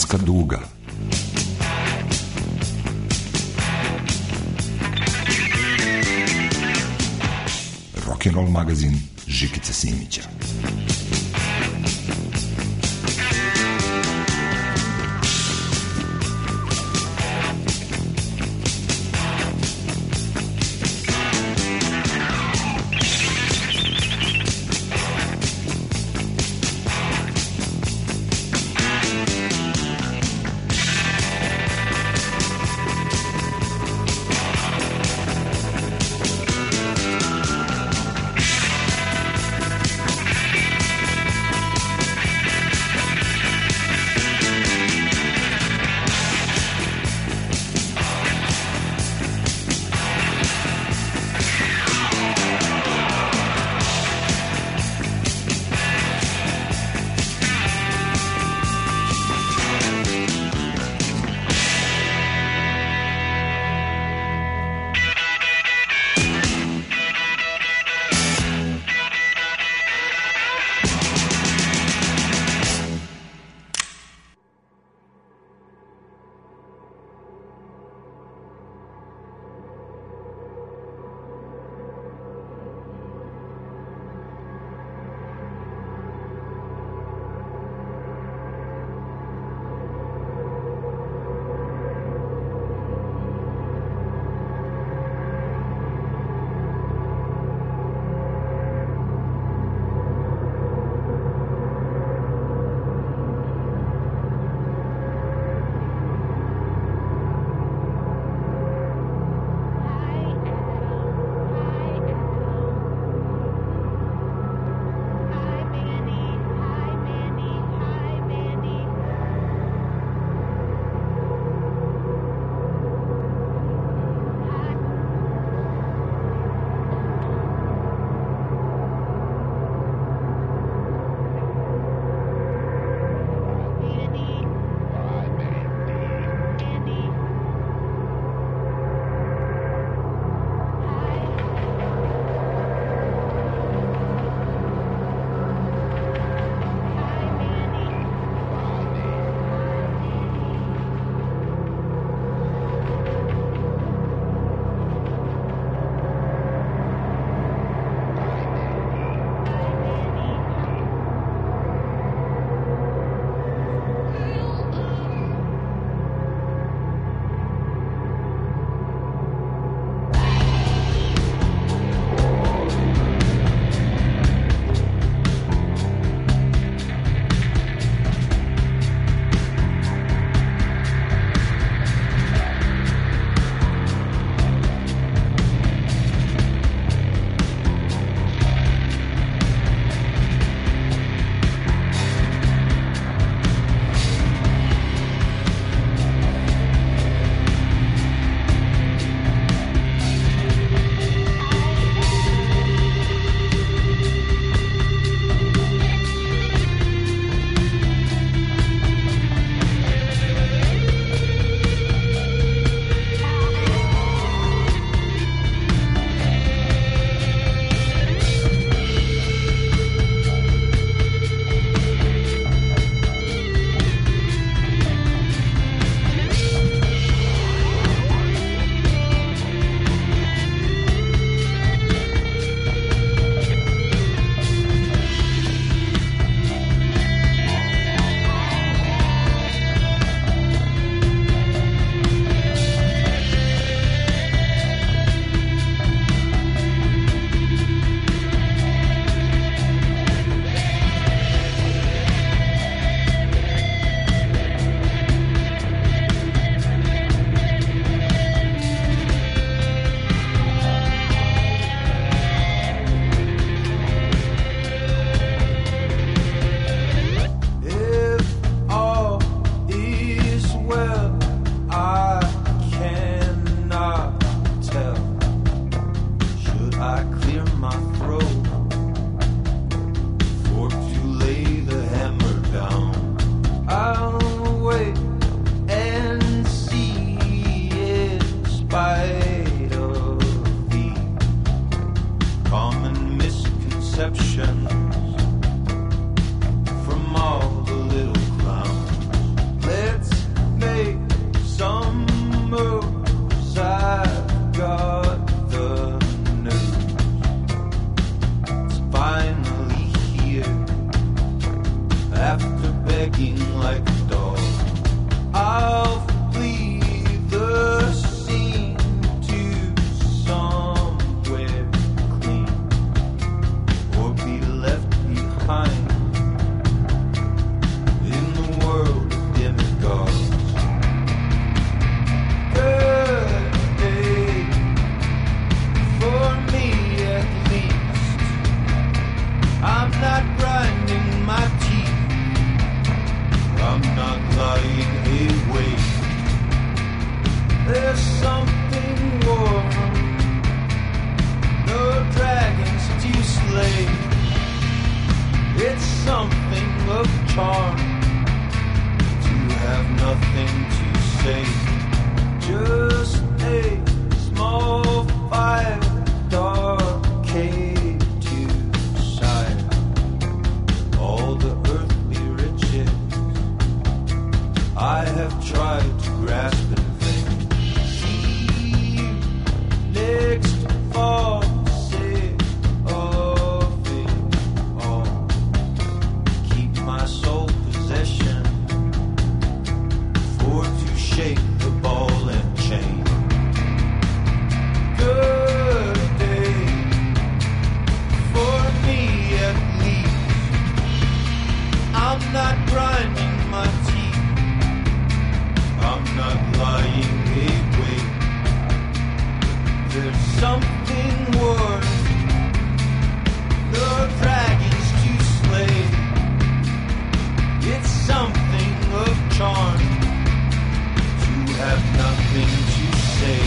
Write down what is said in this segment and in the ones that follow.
Banatska duga. Rock'n'roll magazin Žikice Simića. perceptions from all the little clowns. Let's lying awake. There's something warm, no dragons to slay. It's something of charm to have nothing to say. Just a small fire, dark cave to shine all the earthly riches I have tried to grasp in vain. See you next fall, sick of it all. Keep my sole possession for to shake the ball and chain. Good day for me at least. I'm not grinding my teeth, I'm not lying awake. There's something worse, no dragons to slay. It's something of charm to have nothing to say.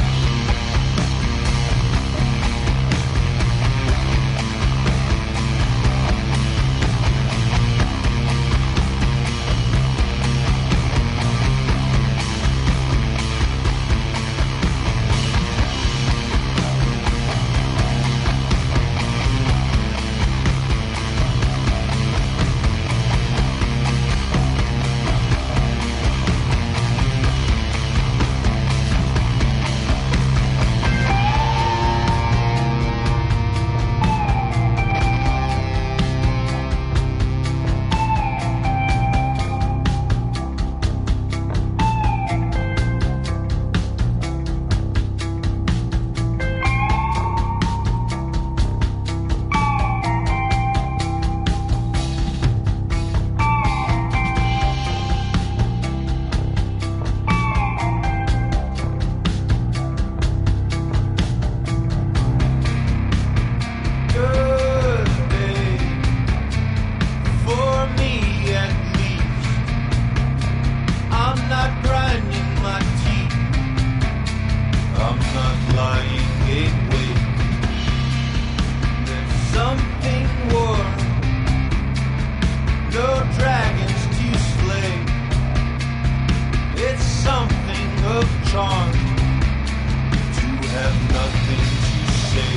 Charm to have nothing to say.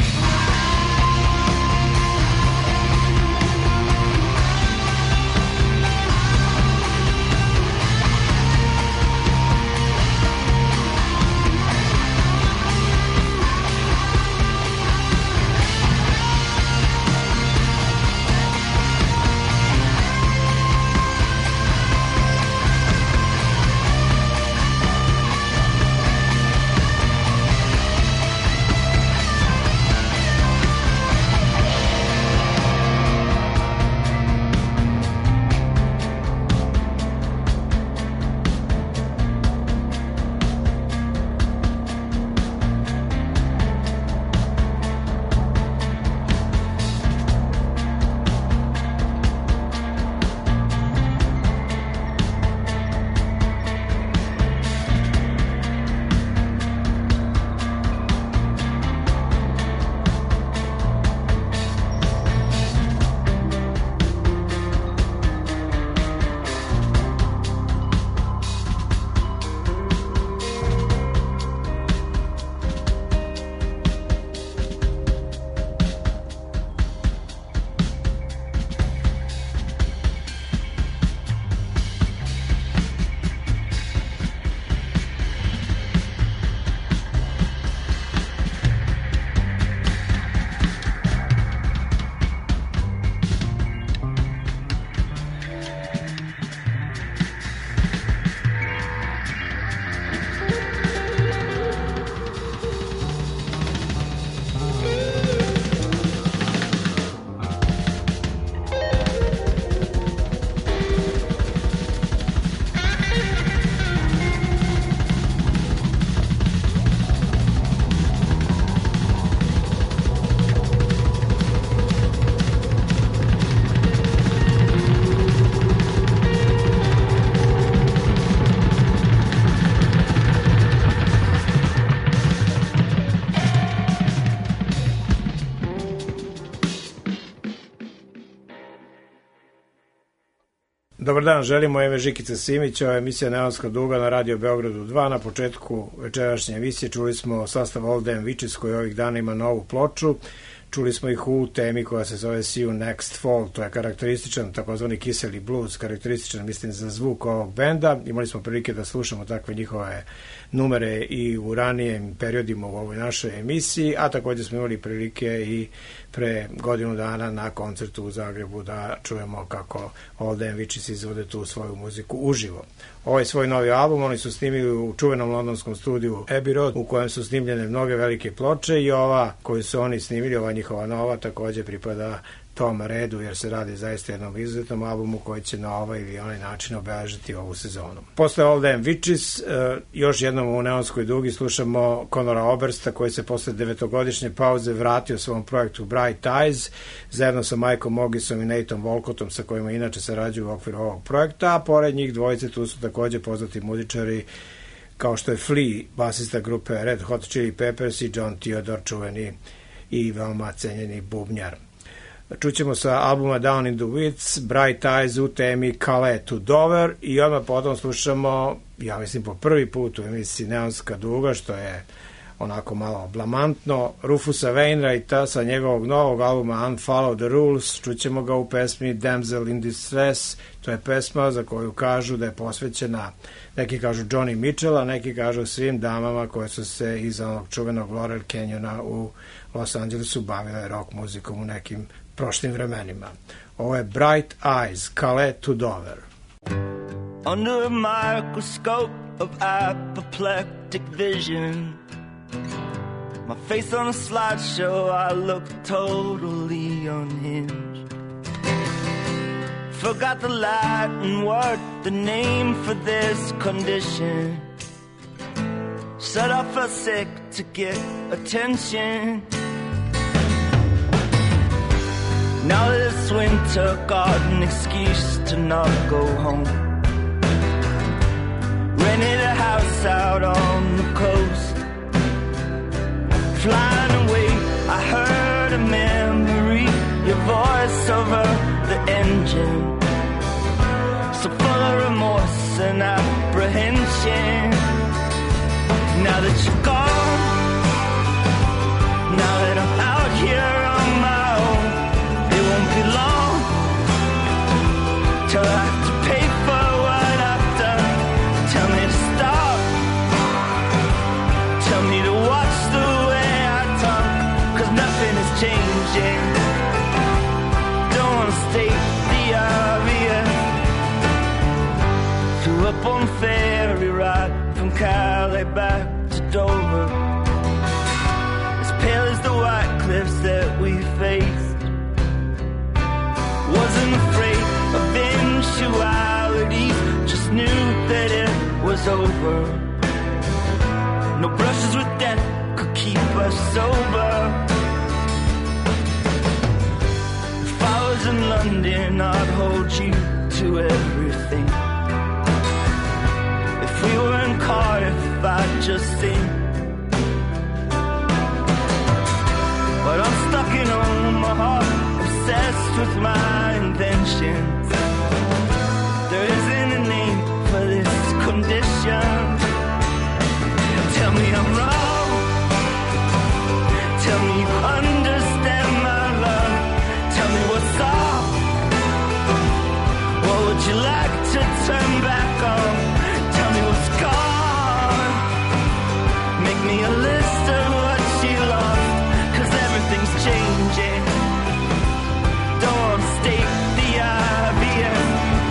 Dobar dan, želimo ime Žikica Simić, ovo je emisija Neonska duga na Radio Beogradu 2. Na početku večerašnje emisije čuli smo sastav All Them Witches koji ovih dana ima novu ploču. Čuli smo ih u temi koja se zove See You Next Fall, to je karakterističan takozvani kiseli blues, karakterističan mislim za zvuk ovog benda. Imali smo prilike da slušamo takve njihove numere i u ranijim periodima u ovoj našoj emisiji, a također smo imali prilike i pre godinu dana na koncertu u Zagrebu da čujemo kako All Them Witches izvode tu svoju muziku uživo. Ovaj svoj novi album oni su snimili u čuvenom londonskom studiju Abbey Road, u kojem su snimljene mnoge velike ploče, i ova koju su oni snimili, ova njihova nova, također pripada tom redu, jer se radi zaista jednom izuzetnom albumu koji će na ovaj ili onaj način obeležiti ovu sezonu. Posle All Them Witches, još jednom u Neonskoj dugi slušamo Conora Obersta, koji se posle 9-godišnje pauze vratio svom projektu Bright Eyes, zajedno sa Mikeom Mogisom i Nateom Wolcottom, sa kojima inače sarađuju u okviru ovog projekta, a pored njih dvojice tu su također poznati muzičari kao što je Flea, basista grupe Red Hot Chili Peppers, i John Theodore, čuveni i veoma cenjeni bubnjar. Čućemo sa albuma Down in the Woods Bright Eyes u temi Calais to Dover, i odmah potom slušamo, ja mislim po prvi put u emisiji Neonska duga, što je onako malo blamantno, Rufusa Wainwrighta sa njegovog novog albuma Unfollow the Rules. Čućemo ga u pesmi Damsel in Distress. To je pesma za koju kažu da je posvećena, neki kažu Johnny Mitchell, a neki kažu svim damama koje su se iz onog čuvenog Laurel Canyona u Los Angelesu bavile rock muzikom u nekim prošlim vremenima. Ovo je Bright Eyes, Calais to Dover. Under a microscope of apoplectic vision, my face on a slideshow, I look totally unhinged. Forgot the Latin word, the name for this condition. Said I felt sick to get attention. Now this winter got an excuse to not go home. Rented a house out on the coast. Flying away, I heard a memory, your voice over the engine. So full of remorse and apprehension. Now that you're gone, now that I'm out here on my own, it won't be long till I have to pay for what I've done. Tell me to stop, tell me to watch the way I talk, 'cause nothing is changing. Don't wanna state the obvious. Flew up on ferry ride from Calais back to Dover, as pale as the white cliffs that we faced. Wasn't afraid of eventualities, just knew that it was over. No brushes with death could keep us sober. If I was in London, I'd hold you to everything. If we were in Cardiff, I'd just sing. But I'm stuck in Omaha, obsessed with my inventions. There isn't a name for this condition. Tell me I'm wrong, tell me you understand my love. Tell me what's off, what would you like to turn back on? Tell me what's gone, make me a list of what you lost, 'cause everything's changing. Don't state the obvious.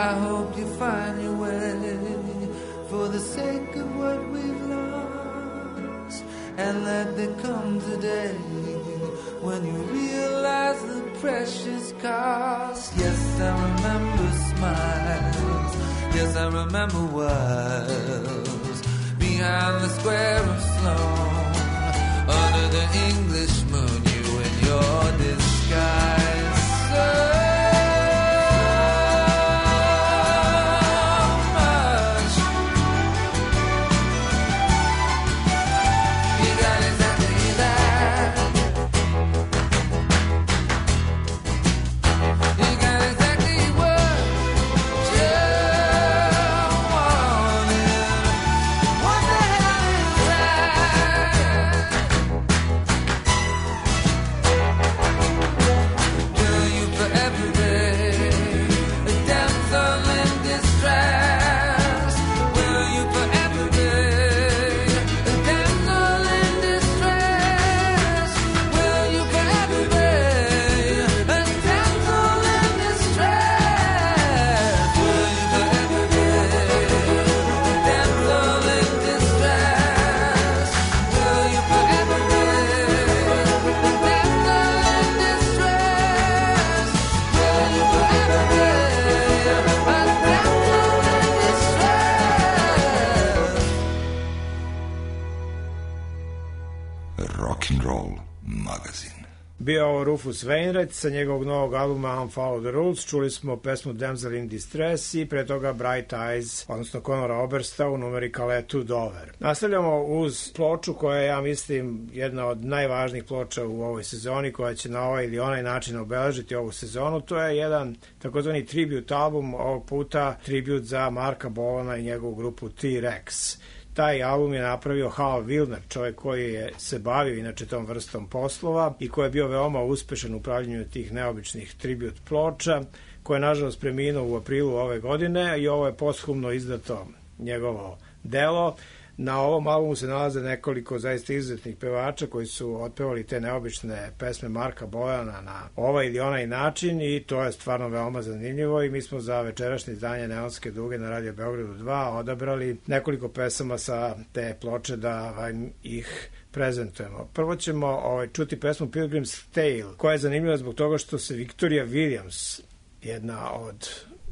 I hope you find your way for the sake of what we've lost, and let there come today when you realize the precious cost. Yes, I remember smiles. Yes, I remember whiles behind the square of Sloan, under the English moon, you in your disguise. Bio ovo Rufus Wainwright sa njegovog novog albuma Unfollow the Rules. Čuli smo pesmu Damsel in Distress i pre toga Bright Eyes, odnosno Conora Obersta u numeri Calais Dover. Nastavljamo uz ploču koja je, ja mislim, jedna od najvažnijih ploča u ovoj sezoni, koja će na ovaj ili onaj način obeležiti ovu sezonu. To je jedan takozvani tribute album, ovog puta tribute za Marka Bolana i njegovu grupu T-Rex. Taj album je napravio Hal Wilner, čovjek koji je se bavio inače tom vrstom poslova i koji je bio veoma uspešan u pravljenju tih neobičnih tribute ploča, koje je nažalost preminuo u aprilu ove godine i ovo je posthumno izdato njegovo delo. Na ovom albumu se nalaze nekoliko zaista izuzetnih pevača koji su otpevali te neobične pesme Marka Bolana na ovaj ili onaj način i to je stvarno veoma zanimljivo i mi smo za večerašnje izdanje Neonske duge na Radio Beogradu 2 odabrali nekoliko pesama sa te ploče da ih prezentujemo. Prvo ćemo čuti pesmu Pilgrim's Tale, koja je zanimljiva zbog toga što se Victoria Williams, jedna od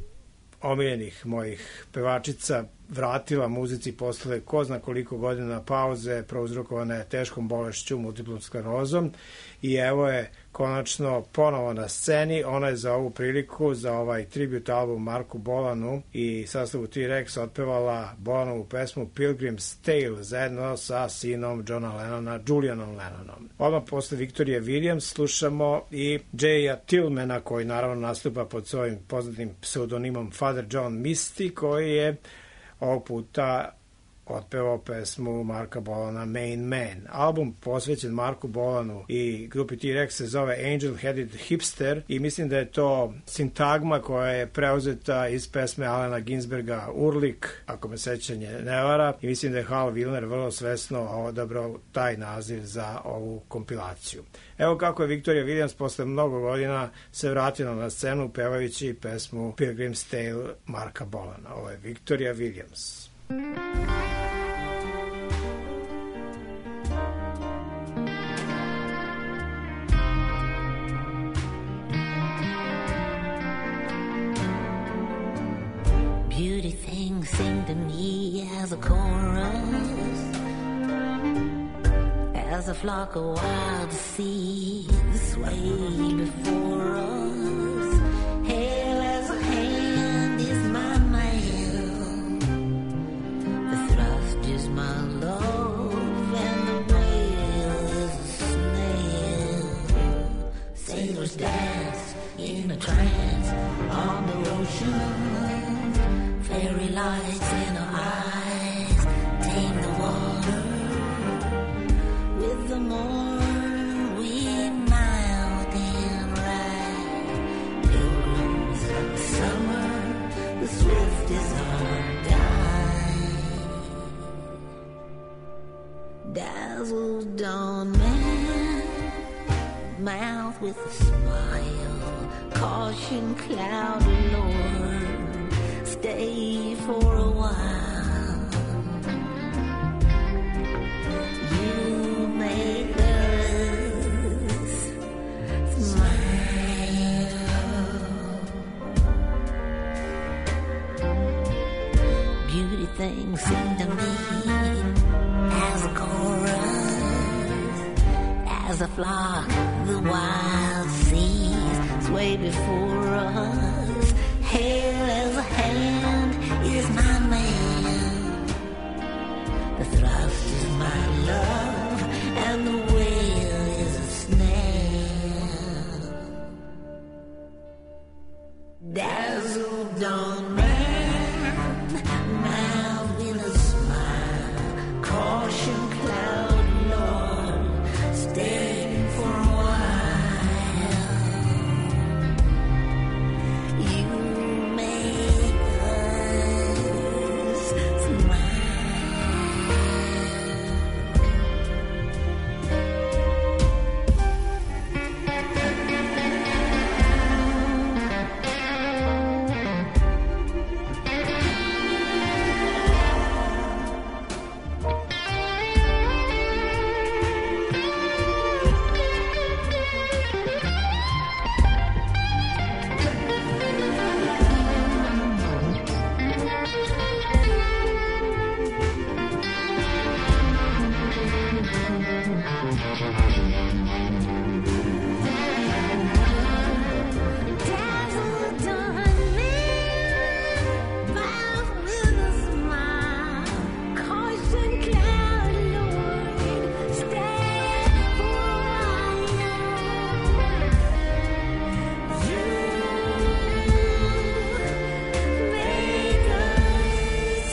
omiljenih mojih pevačica, vratila muzici posle ko zna koliko godina pauze prouzrokovane teškom bolešću, multiplom sklerozom, i evo je konačno ponovo na sceni. Ona je za ovu priliku, za ovaj tribute album Marku Bolanu i sastavu T-Rex otpevala Bolanovu pesmu Pilgrim's Tale zajedno sa sinom Johna Lennona, Julianom Lennonom. Odmah posle Victoria Williams slušamo i Jaya Tillmana, koji naravno nastupa pod svojim poznatim pseudonimom Father John Misty, koji je ovog puta otpevao pesmu Marka Bolana Main Man. Album posvećen Marku Bolanu i grupi T-Rex se zove Angel Headed Hipster i mislim da je to sintagma koja je preuzeta iz pesme Alena Ginsberga Urlik, ako me sećanje ne vara, i mislim da je Hal Wilner vrlo svesno odabrao taj naziv za ovu kompilaciju. Evo kako je Victoria Williams posle mnogo godina se vratila na scenu pevajući pesmu Pilgrim's Tale Marka Bolana. Ovo je Victoria Williams. Beauty things sing to me as a chorus, as a flock of wild seeds sway before us. Hail as a hand is my man, the thrust is my love, and the wail is a snail. Sailors dance in a trance on the ocean, fairy lights in our eyes tame the water. With the morn we mount and ride, pilgrims of summer, the swift is our guide. Dazzled dawn man, mouth with a smile, caution cloud allure, stay for a while. You make us smile. Beauty things seem to me as a chorus, as a flock the wild seas sway before us. Hair as a hand is my man, the thrust is my love, and the whale is a snare. Dazzled on man, now in a smile, caution cloud lord, stay for a while. You make us smile. Dazzled on man, bow with a smile, caution cloud lord, stay for a while. You make us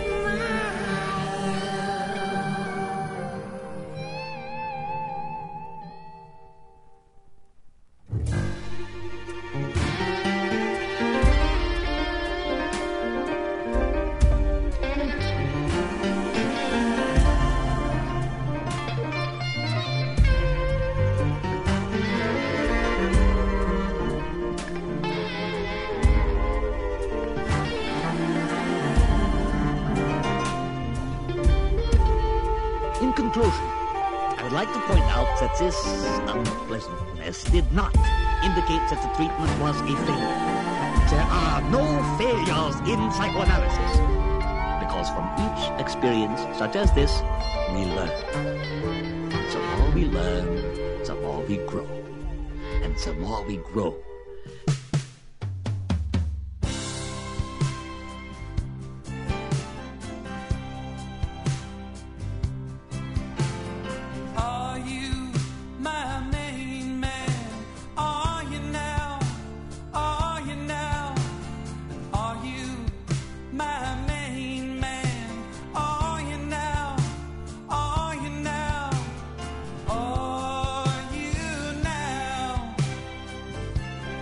In conclusion, I would like to point out that this unpleasantness did not indicate that the treatment was a failure. There are no failures in psychoanalysis, because from each experience such as this, we learn. The more we learn, the more we grow. And the more we grow, Are you my main man? Are you now? Are you now? Are you my main man? Are you now? Are you now? Are you now?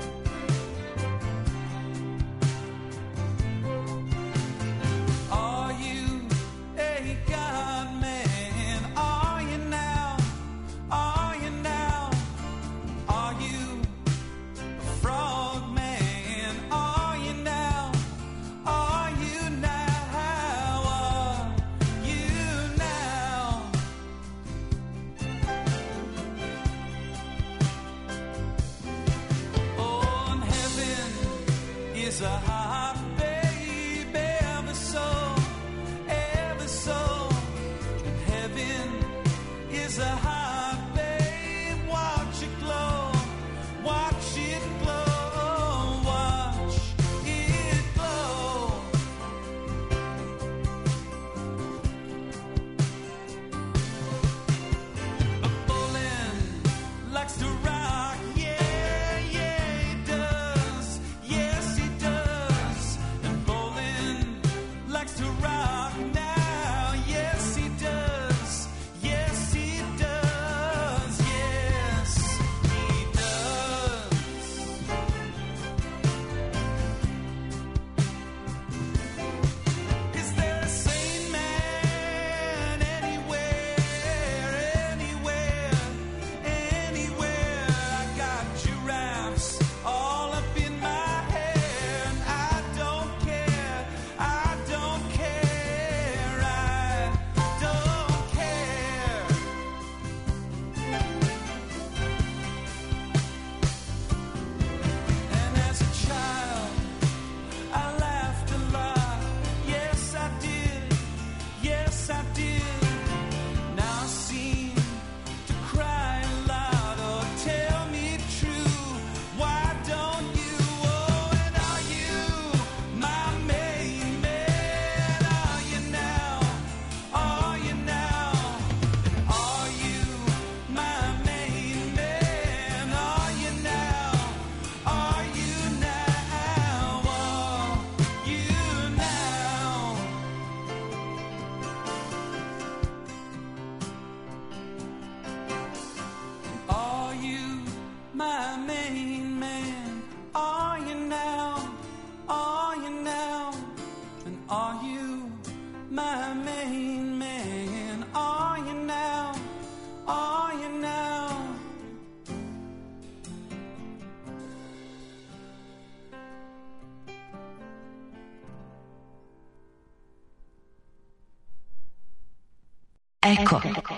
Eko.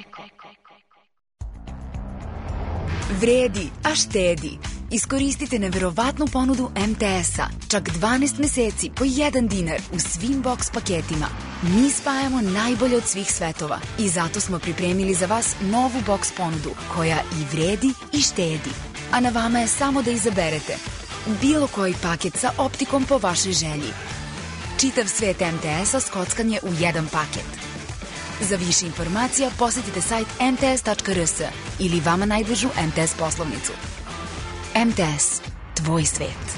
Vredi, a štedi. Iskoristite neverovatnu ponudu MTS-a. Čak 12 meseci po 1 dinar u svim box paketima. Mi spajamo najbolje od svih svetova i zato smo pripremili za vas novu box ponudu koja i vredi i štedi. A na vama je samo da izaberete bilo koji paket sa optikom po vašoj želji. Čitav svet MTS-a skockan je u jedan paket. Za više informacija posetite sajt mts.rs ili vama najbližu MTS poslovnicu. MTS, tvoj svet.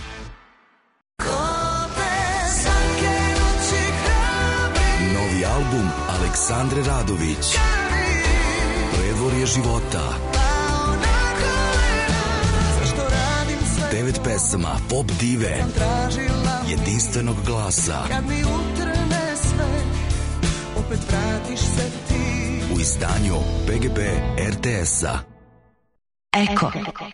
Novi album Aleksandre Radović, Predvorje života. 9 pesama pop dive, jedinstvenog glasa. U izdanju PGP RTS-a. Eko.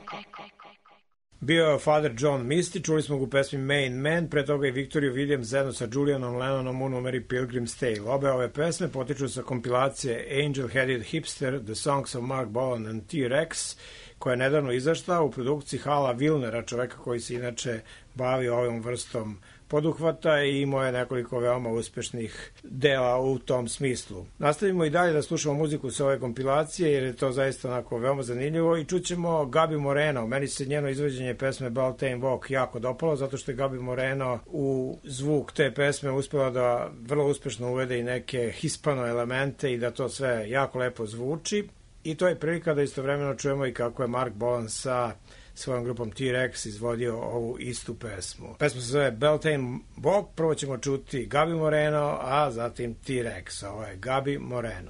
Bio je Father John Misty, čuli smo ga u pesmi Main Man, pre toga i Victoria Williams zajedno sa Julianom Lennonom u numeri Pilgrim's Tale. Obe ove pesme potiču sa kompilacije Angel Headed Hipster, The Songs of Mark Bolan and T-Rex, koja je nedavno izašla u produkciji Hala Wilnera, čoveka koji se inače bavi ovom vrstom poduhvata i imao je nekoliko veoma uspešnih dela u tom smislu. Nastavimo i dalje da slušamo muziku sa ove kompilacije jer je to zaista onako veoma zanimljivo i čućemo Gabi Moreno. Meni se njeno izvođenje pesme Beltane Walk jako dopalo zato što je Gabi Moreno u zvuk te pesme uspela da vrlo uspešno uvede i neke hispano elemente i da to sve jako lepo zvuči. I to je prilika da istovremeno čujemo i kako je Mark Bolan sa svojom grupom T-Rex izvodio ovu istu pesmu. Pesma se zove Beltane Walk, prvo ćemo čuti Gabi Moreno, a zatim T-Rex. Ovo je Gabi Moreno.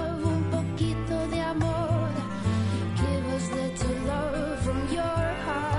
From your heart.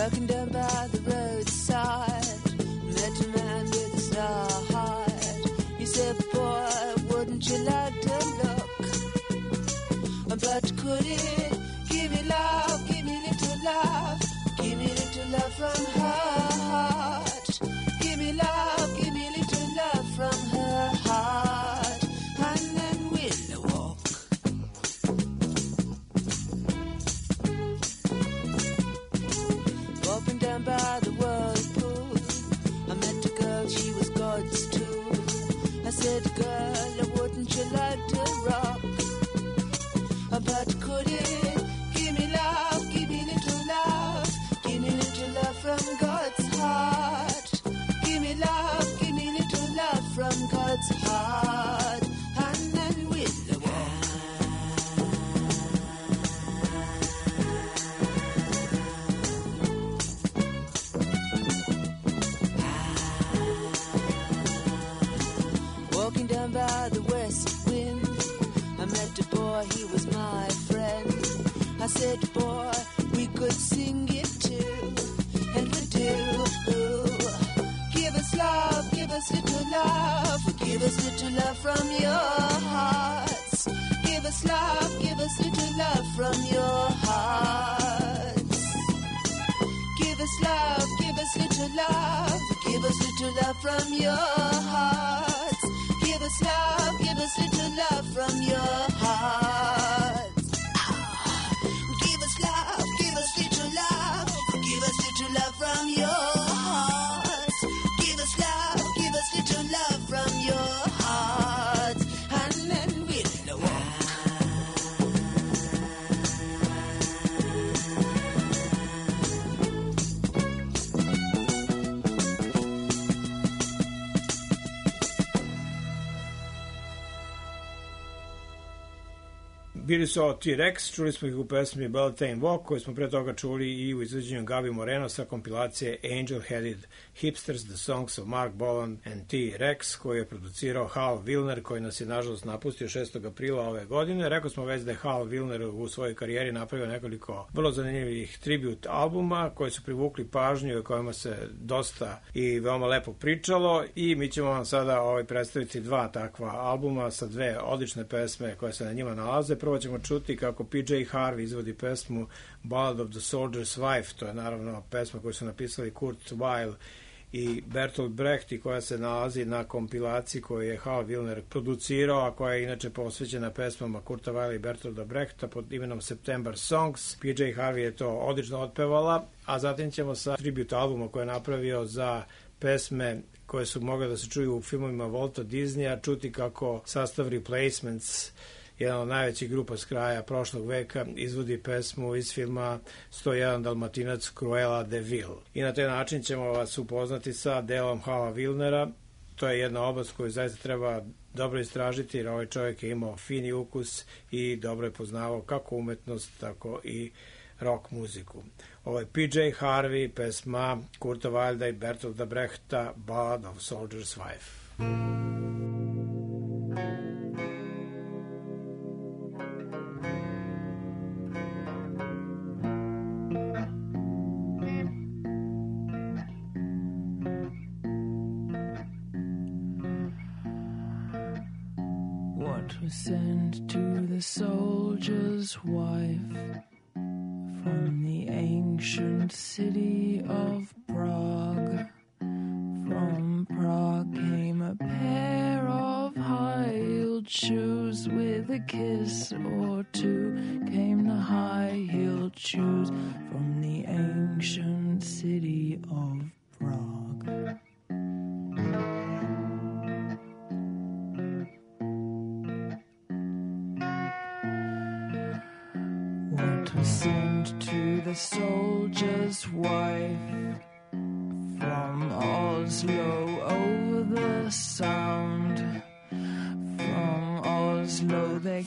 Walking down by the roadside, met a man with a star heart. He said, boy, wouldn't you like to look? But could it give me love, give me little love, give me little love from her heart. Give me love, give me little love from her heart. And then we'll walk. Walking down by the whirlpool, I met a girl, she was God's tool. I said, girl, wouldn't you like to rock? But could it give me love, give me little love, give me little love from God's heart. Give me love, give me little love from God's heart. And then we'll walk. Walking down by the west wind, I met a boy, he was my friend. I said, boy, we could sing it too, and we do. Give us love, give us little love, give us little love from your hearts. Give us love, give us little love from your hearts. Give us love, give us little love, give us little love from your hearts. Give us love, give us little love from your hearts. Give us love, give us little love, give us little love from your hearts. Give us love, give us little love from your hearts. And then we'll walk. Bili su ovo T-Rex, čuli smo ih u pesmi Beltane Walk, koju smo pre toga čuli i u izvođenju Gabi Moreno sa kompilacije Angel-Headed Hipsters, The Songs of Mark Bolan and T-Rex, koji je producirao Hal Wilner, koji nas je nažalost napustio 6. aprila ove godine. Rekao smo već da je Hal Wilner u svojoj karijeri napravio nekoliko vrlo zanimljivih tribute albuma koji su privukli pažnju i o kojima se dosta i veoma lepo pričalo, i mi ćemo vam sada predstaviti dva takva albuma sa dve odlične pesme koje se na njima nalaze. Prvo ćemo čuti kako PJ Harvey izvodi pesmu Ballad of the Soldier's Wife, to je naravno pesma koju su napisali Kurt Weill i Bertolt Brecht i koja se nalazi na kompilaciji koju je Hal Wilner producirao, a koja je inače posvećena pesmama Kurta Weilla i Bertolta Brechta pod imenom September Songs. PJ Harvey je to odlično otpevala, a zatim ćemo sa tribute albuma koje je napravio za pesme koje su mogle da se čuju u filmovima Walta Disneya, čuti kako sastav Replacements, jedan od najvećih grupa s kraja prošlog veka, izvodi pesmu iz filma 101 Dalmatinac Cruella de Vil. I na taj način ćemo vas upoznati sa delom Hala Wilnera. To je jedna oblast koju zaista treba dobro istražiti, jer ovaj čovjek je imao fini ukus i dobro je poznavao kako umetnost, tako i rock muziku. Ovo je PJ Harvey, pesma Kurta Weilla i Bertolta Brechta, Ballad of Soldier's Wife. Was sent to the soldier's wife from the ancient city of Prague. From Prague came a pair of high-heeled shoes. With a kiss or two came the high-heeled shoes from the ancient city of Prague. Sent to the soldier's wife from Oslo over the Sound. From Oslo they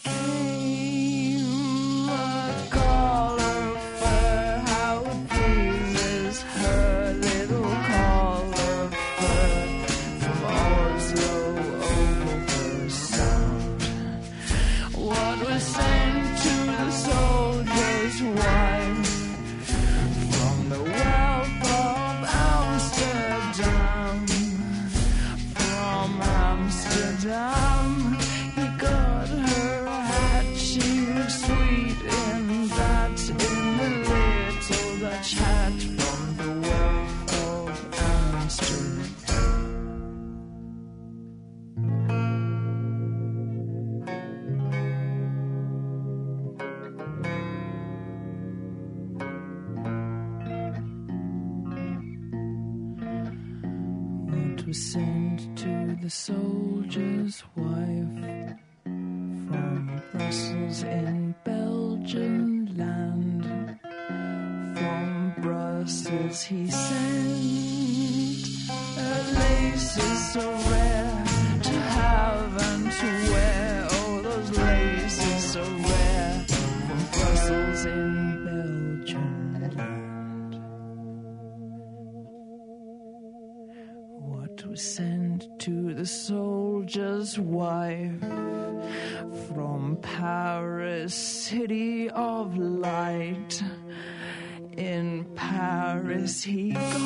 came, a collar of fur, how it pleases her little collar of fur. From Oslo over the Sound, what was sent to the soldier's wife from the well was sent to the soldier's wife from Brussels in Belgian land. From Brussels he sent laces so rare to have and to wear. Oh, those laces so rare from Brussels in Belgian land. What was sent to the soldier's wife from Paris, city of light. In Paris he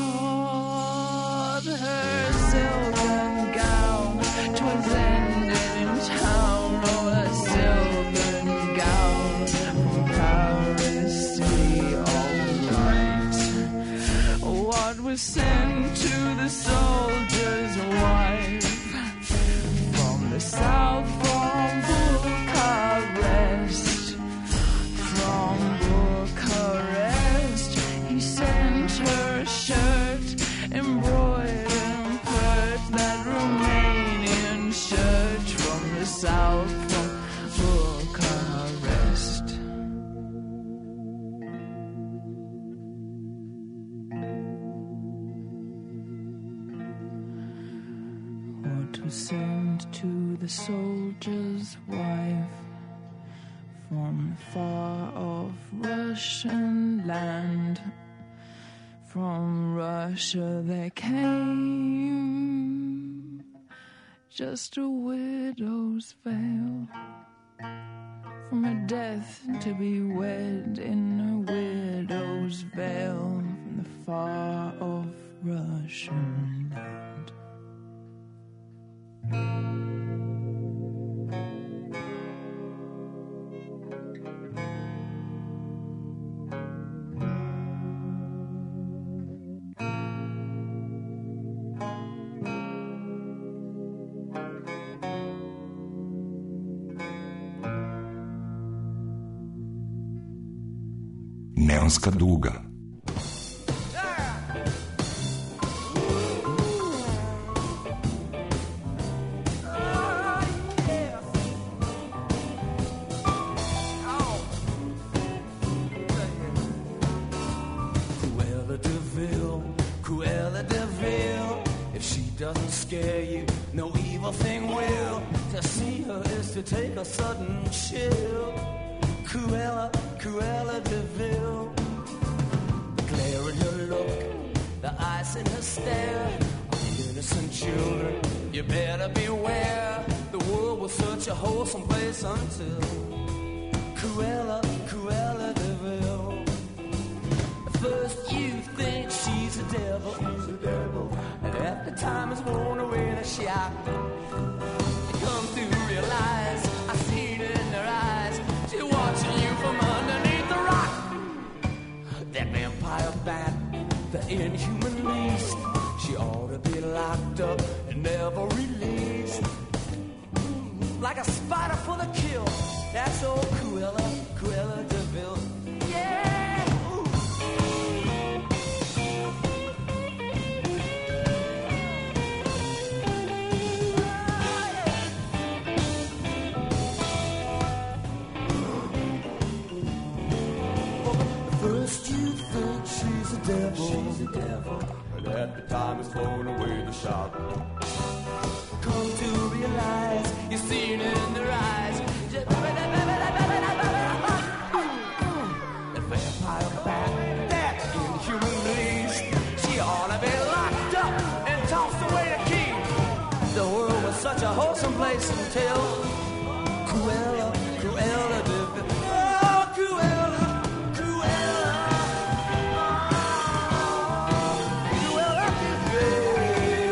got her silken gown. 'Twas ended in town, oh, a silken gown from Paris, city of light. What was sent to the soldier's wife from the south, from Bucharest, from Bucharest. He sent her a shirt embroidered and pert, that Romanian shirt from the south, from Bucharest. What was sent to the soldier's wife from far off Russian land? From Russia there came just a widow's veil, from a death to be wed in a widow's veil, from the far off Russian land. Neonska duga. Cruella de Vil, if she doesn't scare you, no evil thing will. To see her is to take a sudden chill. Cruella, Cruella de Vil. The glare in her look, the ice in her stare, innocent children, you better beware. The world was such a wholesome place until Cruella, Cruella de Vil. At first you think she's a devil, and after time has worn away the shock, you come to realize I've seen it in her eyes. She's watching you from underneath the rock. That vampire bat, the inhuman beast, she ought to be locked up and never released. Like a spider for the kill, that's old Cruella, Cruella de Vil. Yeah! First you think she's a devil, and at the time has flown away the shock. Come to realize you've seen it in their eyes. The vampire bat, that inhuman beast, she ought to be locked up and tossed away the key. The world was such a wholesome place until Cruella, Cruella de Vil. Oh, Cruella, Cruella, Cruella de Vil.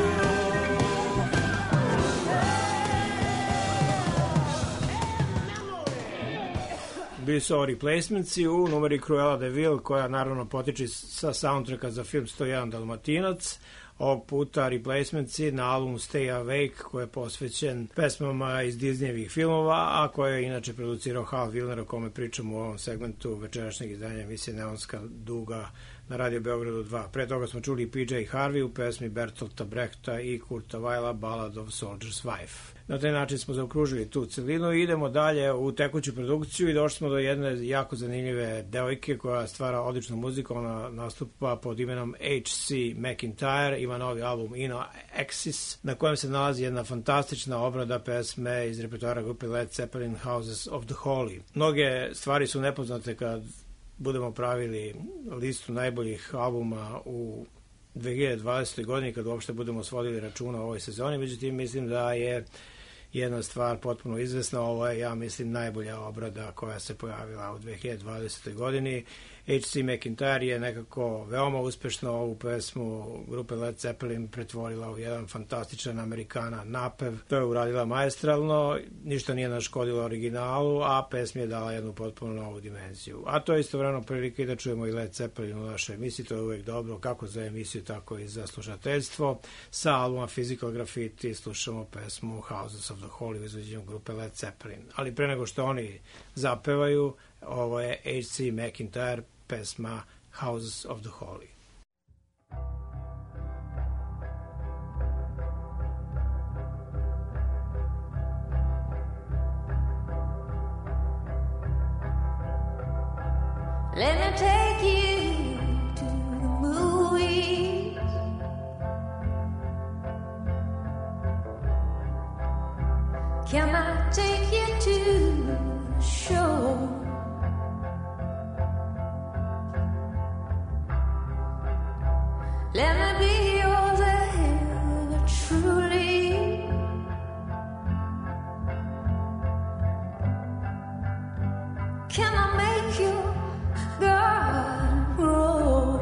Bili su ovo replacementsi u numeri Cruella de Vil, koja naravno potiče sa soundtracka za film 101 Dalmatinac. ovog puta Replacementsi na album Stay Awake, koji je posvećen pesmama iz Disneyevih filmova, a koje je inače producirao Hal Wilner, o kome pričamo u ovom segmentu večerašnjeg izdanja emisije Neonska duga na Radio Beogradu 2. Pre toga smo čuli PJ Harvey u pesmi Bertolta Brechta i Kurta Weila Ballad of Soldier's Wife. Na taj način smo zaokružili tu celinu i idemo dalje u tekuću produkciju i došli smo do jedne jako zanimljive devojke koja stvara odličnu muziku. Ona nastupa pod imenom H.C. McIntyre, ima novi album Ino Axis, na kojem se nalazi jedna fantastična obrada pesme iz repertoara grupe Led Zeppelin Houses of the Holy. Mnoge stvari su nepoznate kad budemo pravili listu najboljih albuma u 2020. godini, kad uopšte budemo svodili računa o ovoj sezoni, međutim mislim da je jedna stvar potpuno izvesna. Ovo je, ja mislim, najbolja obrada koja se pojavila u 2020. godini. H.C. McIntyre je nekako veoma uspešno ovu pesmu grupe Led Zeppelin pretvorila u jedan fantastičan Amerikana napev. To je uradila maestralno, ništa nije naškodilo originalu, a pesmi je dala jednu potpuno novu dimenziju. A to je istovremeno prilike da čujemo i Led Zeppelin u našoj emisiji, to je uvek dobro, kako za emisiju, tako i za slušateljstvo. Sa albuma Physical Graffiti slušamo pesmu Houses of the Holy u izvođenju grupe Led Zeppelin. Ali pre nego što oni zapevaju, ovo je H.C. McIntyre, pesma Houses of the Holy. Let me take you to the movies. Can I take you to the show? Let me be yours ever truly. Can I make you garden grow?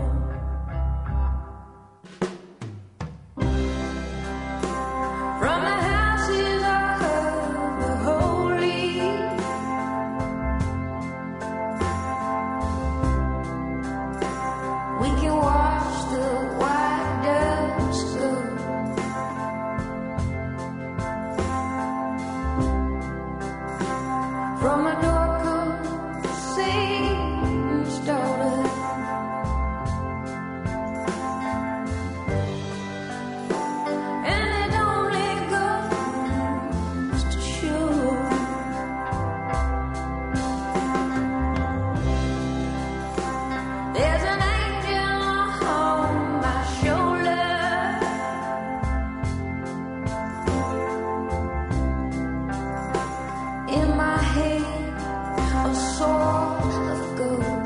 From the houses of the holy, we can watch the white doves go. From a door comes Satan's daughter. And it only goes to show there's an angel on my shoulder. In my head, a sword of gold.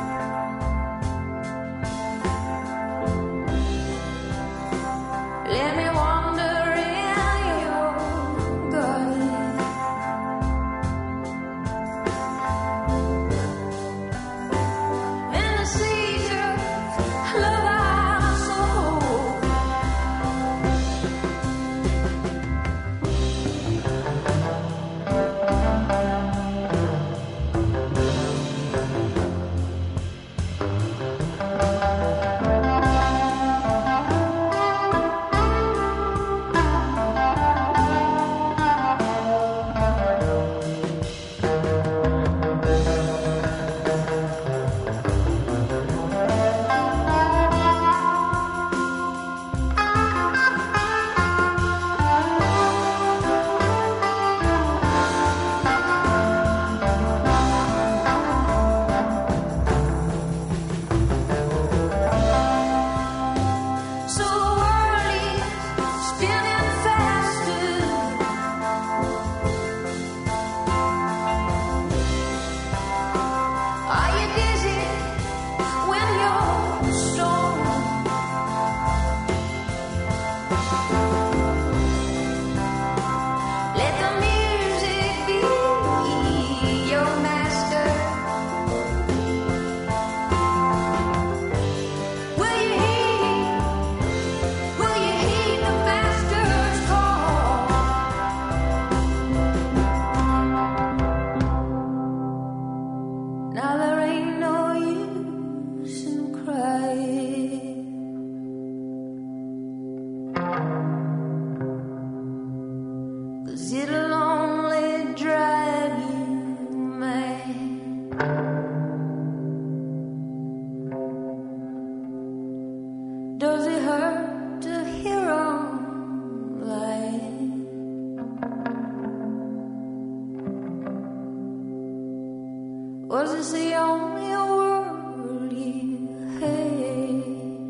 Let me wander in your garden. In the seas of love our soul. So the world is spinning faster. Are you dizzy when you're strong? Let the music be your master. Will you heed the master's call? Now there ain't no use in crying. show me a world you hate.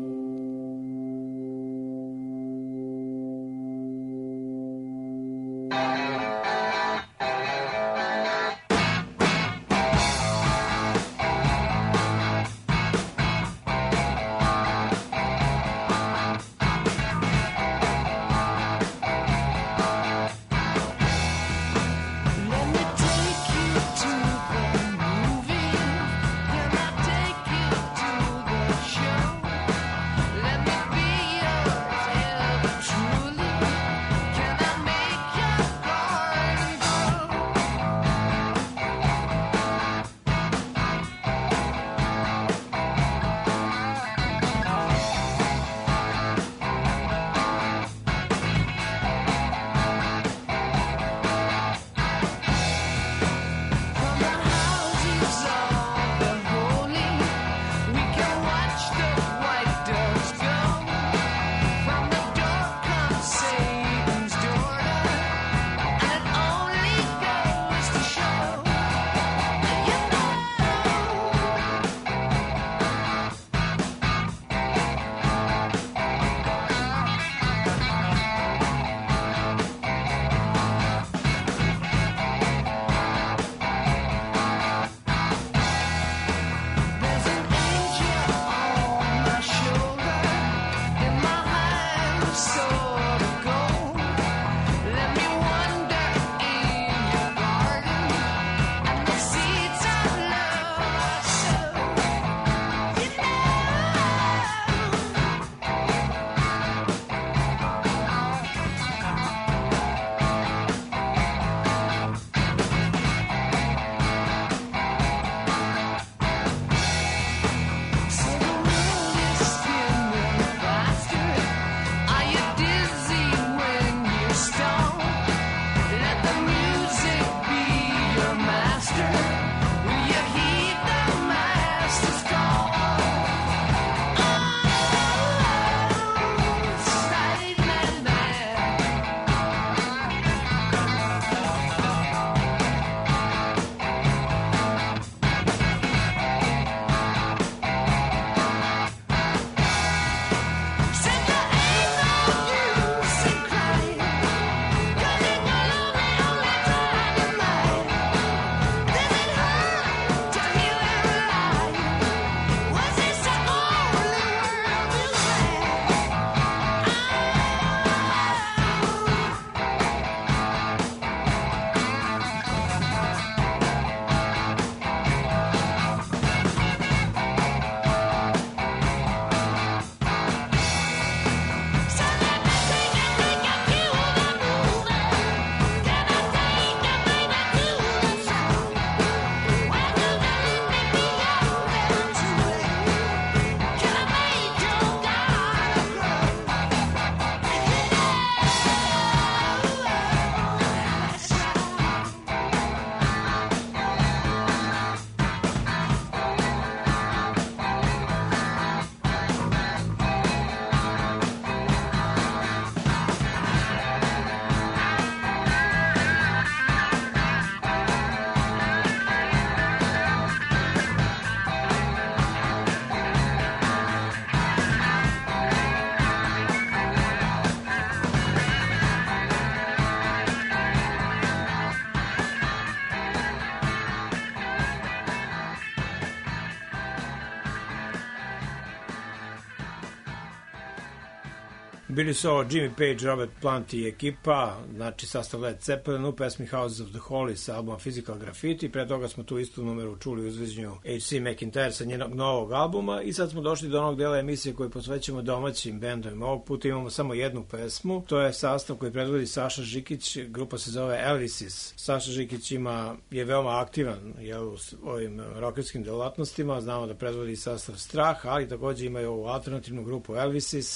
Bili su ovo Jimmy Page, Robert Plant i ekipa, znači sastav Led Zeppelin u pesmi Houses of the Holy sa albuma Physical Graffiti. Pre toga smo tu istu numeru čuli u izveđenju H.C. McIntyre sa njenog novog albuma i sad smo došli do onog dela emisije koju posvećujemo domaćim bendovima. Ovog puta imamo samo jednu pesmu, to je sastav koji predvodi Saša Žikić, grupa se zove Elvisis. Saša Žikić je veoma aktivan u ovim rockerskim delatnostima, znamo da predvodi sastav Strah, ali takođe imaju ovu alternativnu grupu Elvisis,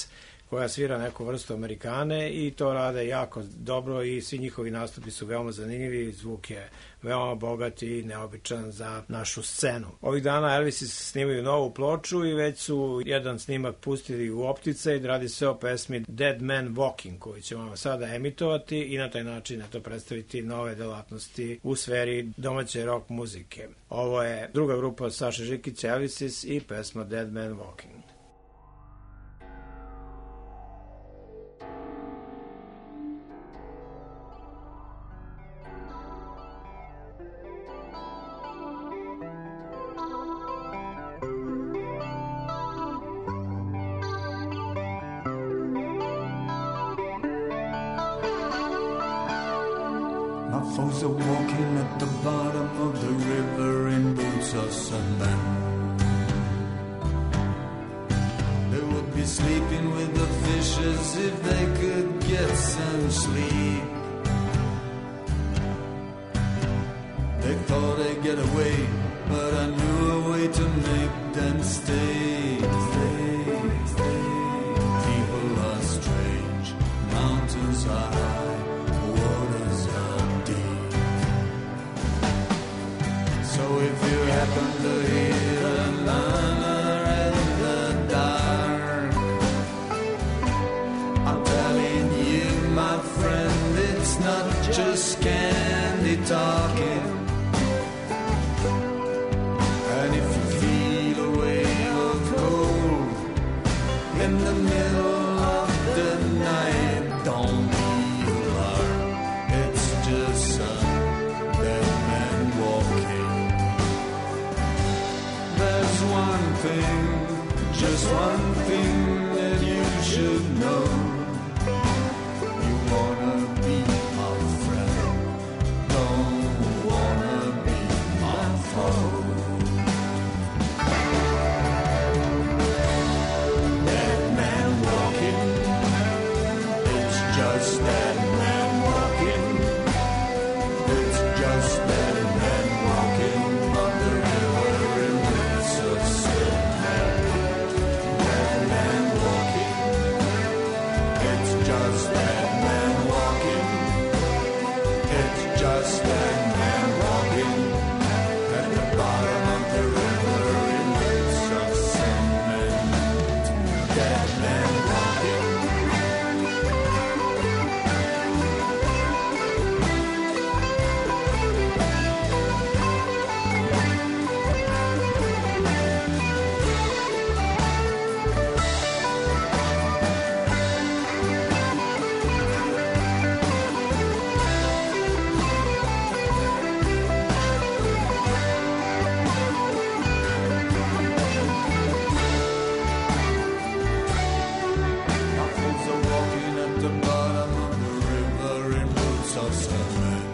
koja svira neku vrstu Amerikane i to rade jako dobro i svi njihovi nastupi su veoma zanimljivi, zvuk je veoma bogat i neobičan za našu scenu. Ovih dana Elvisi snimaju novu ploču i već su jedan snimak pustili u optice i radi se o pesmi Dead Man Walking koju ćemo sada emitovati i na taj način predstaviti nove delatnosti u sferi domaće rock muzike. Ovo je druga grupa Saše Žikića, Elvisis i pesma Dead Man Walking. Folks are walking at the bottom of the river in boots of cement. They would be sleeping with the fishes if they could get some sleep. They thought they'd get away, but I knew a way to make them stay. People are strange, mountains are high, waters are deep. So if you happen to hear a murmur in the dark, I'm telling you, my friend, it's not just candy talking. And if you feel a wave of cold in the middle of the night, don't be alarmed, it's just some dead man walking. There's one thing, just one thing that you should know. You wanna be my friend, don't wanna be my foe. Dead man walking, it's just that man walking. It's just that man walking on the river in boots of cement. That man walking, it's just that man walking. It's just that man walking at the bottom of the river in boots of cement. That man walking. Muffins are walking at the bottom of the river in boots of cement.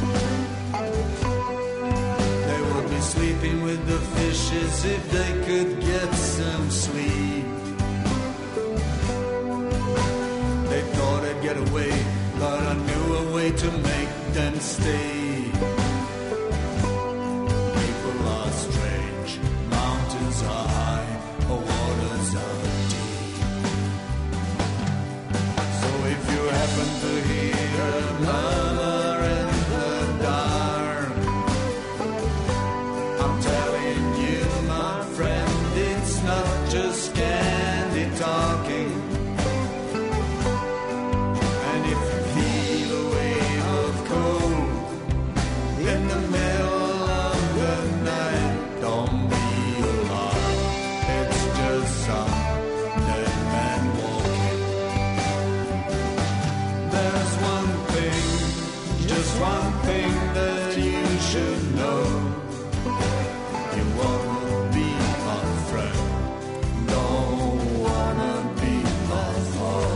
They would be sleeping with the fishes if they could get some sleep. They thought they'd get away, but I knew a way to make them stay. People are strange, mountains are high, waters are deep. So if you happen to hear a murmur in the dark, I'm telling you, my friend, it's not just candy talking. And if you feel a wave of cold in the middle of the night, don't be alarmed, it's just some dead man walking. There's one thing, just one thing that you should know. You wanna be my friend, don't wanna be my foe.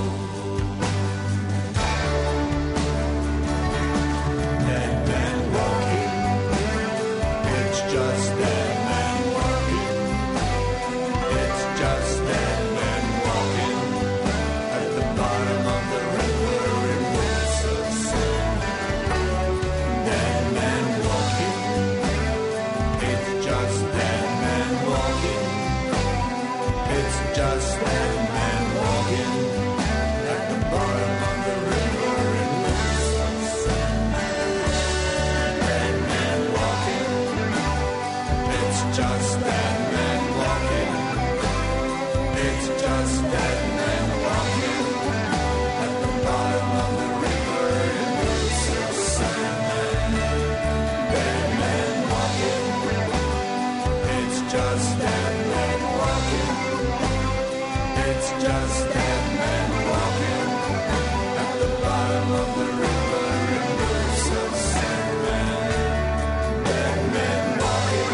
Dead man walking, it's just dead man walking. It's just dead man walking at the bottom of the river in boots of cement. Dead man walking, it's just dead man walking. It's just dead man walking just dead men walking. It's just dead men walking at the bottom of the river in groups of 7. Dead men walking.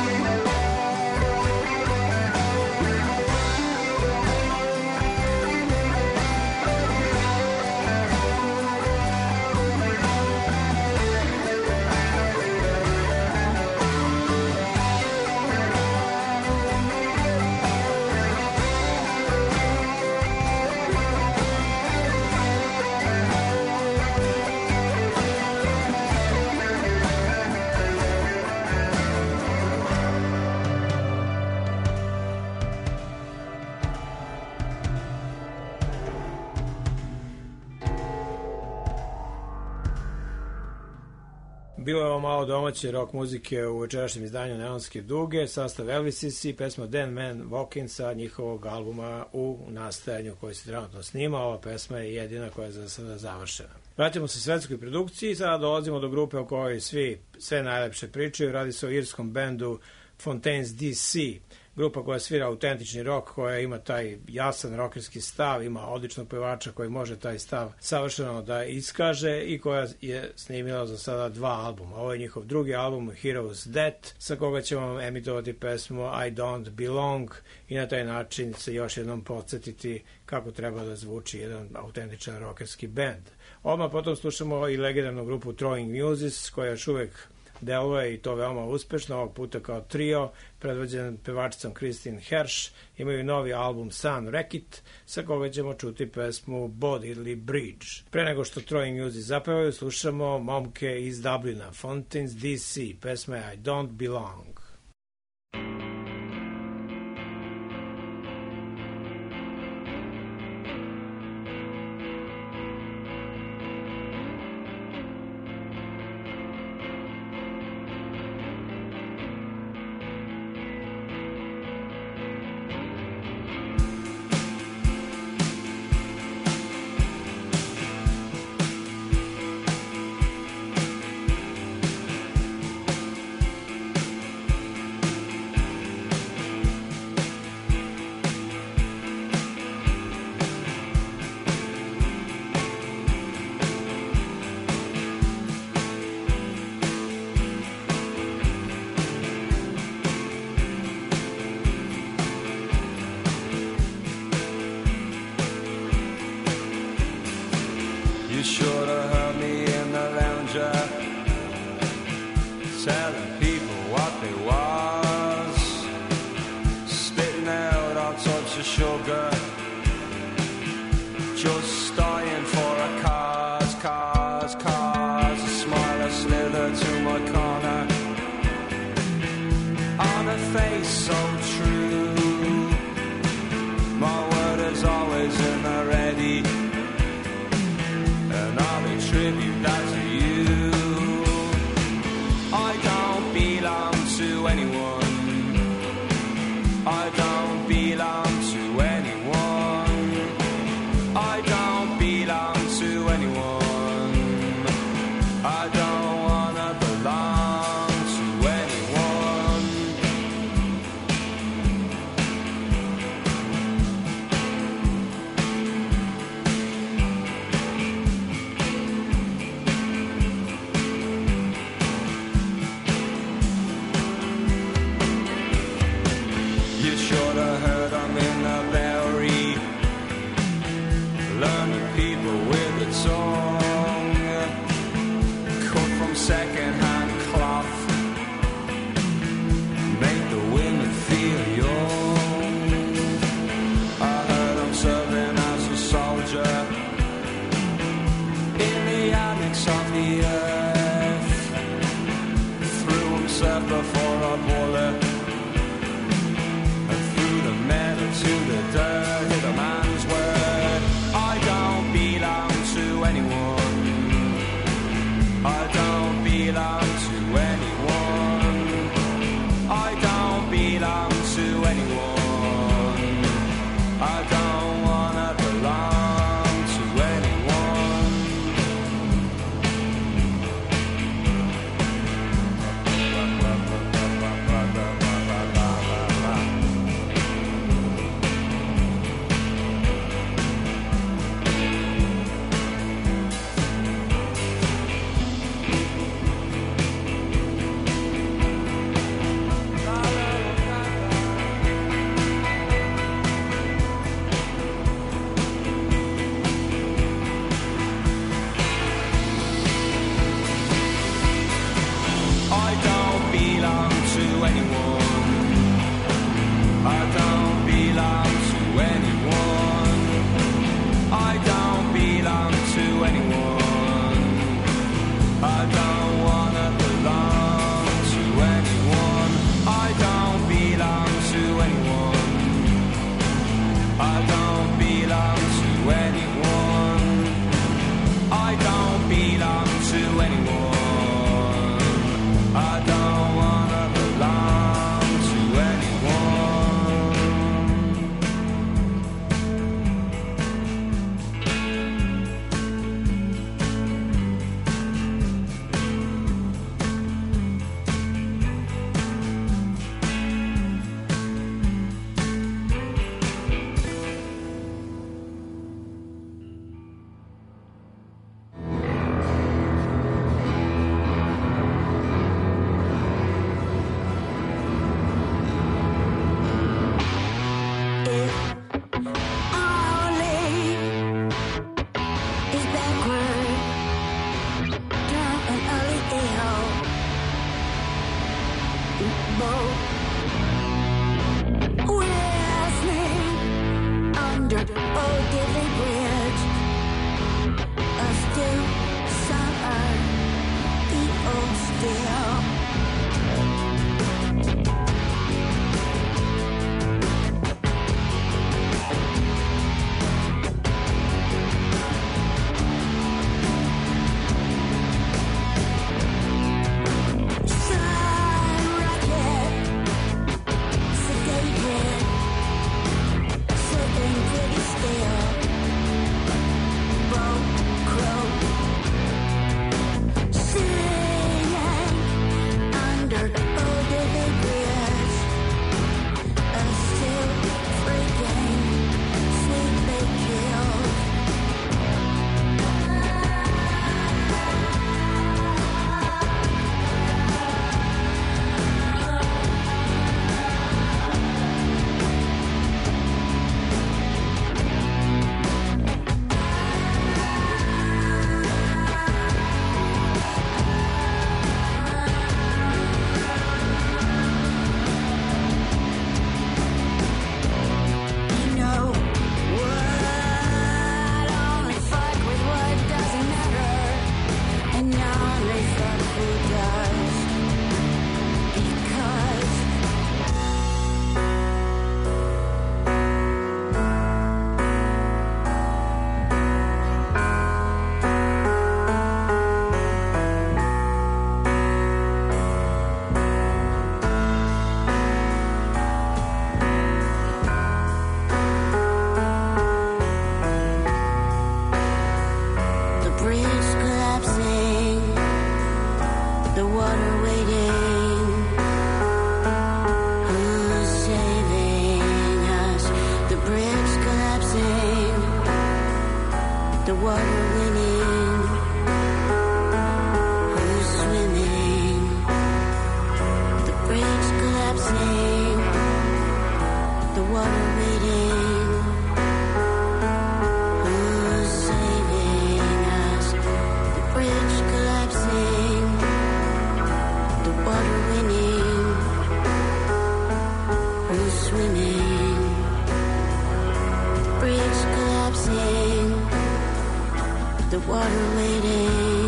Bilo je ovo malo domaće rock muzike u večerašnjem izdanju Neonske duge, sastav Elvisis i pesma Dead Man Walking sa njihovog albuma u nastajanju koji se trenutno snima. Ova pesma je jedina koja je za sada završena. Vraćamo se svetskoj produkciji i sada dolazimo do grupe o kojoj sve najlepše pričaju. Radi se o irskom bendu Fontaines DC, grupa koja svira autentični rock, koja ima taj jasan rockerski stav, ima odličnog pevača koji može taj stav savršeno da iskaže i koja je snimila za sada 2 albuma. Ovo je njihov drugi album Heroes Death, sa koga ćemo emitovati pesmu I Don't Belong i na taj način se još jednom podsjetiti kako treba da zvuči jedan autentičan rockerski band. Odmah potom slušamo i legendarnu grupu Throwing Muses, koja još uvek deluje i to veoma uspešno, ovog puta kao trio, predvođen pevačicom Christine Hersh. Imaju novi album Sun Racket, sa koga ćemo čuti pesmu Bodily Bridge. Pre nego što Throwing Muses zapevaju, slušamo momke iz Dublina, Fontaines DC, pesma I Don't Belong. water waiting. Who's saving us? The bridge collapsing, the water winning. Who's swimming? The bridge collapsing, the water waiting.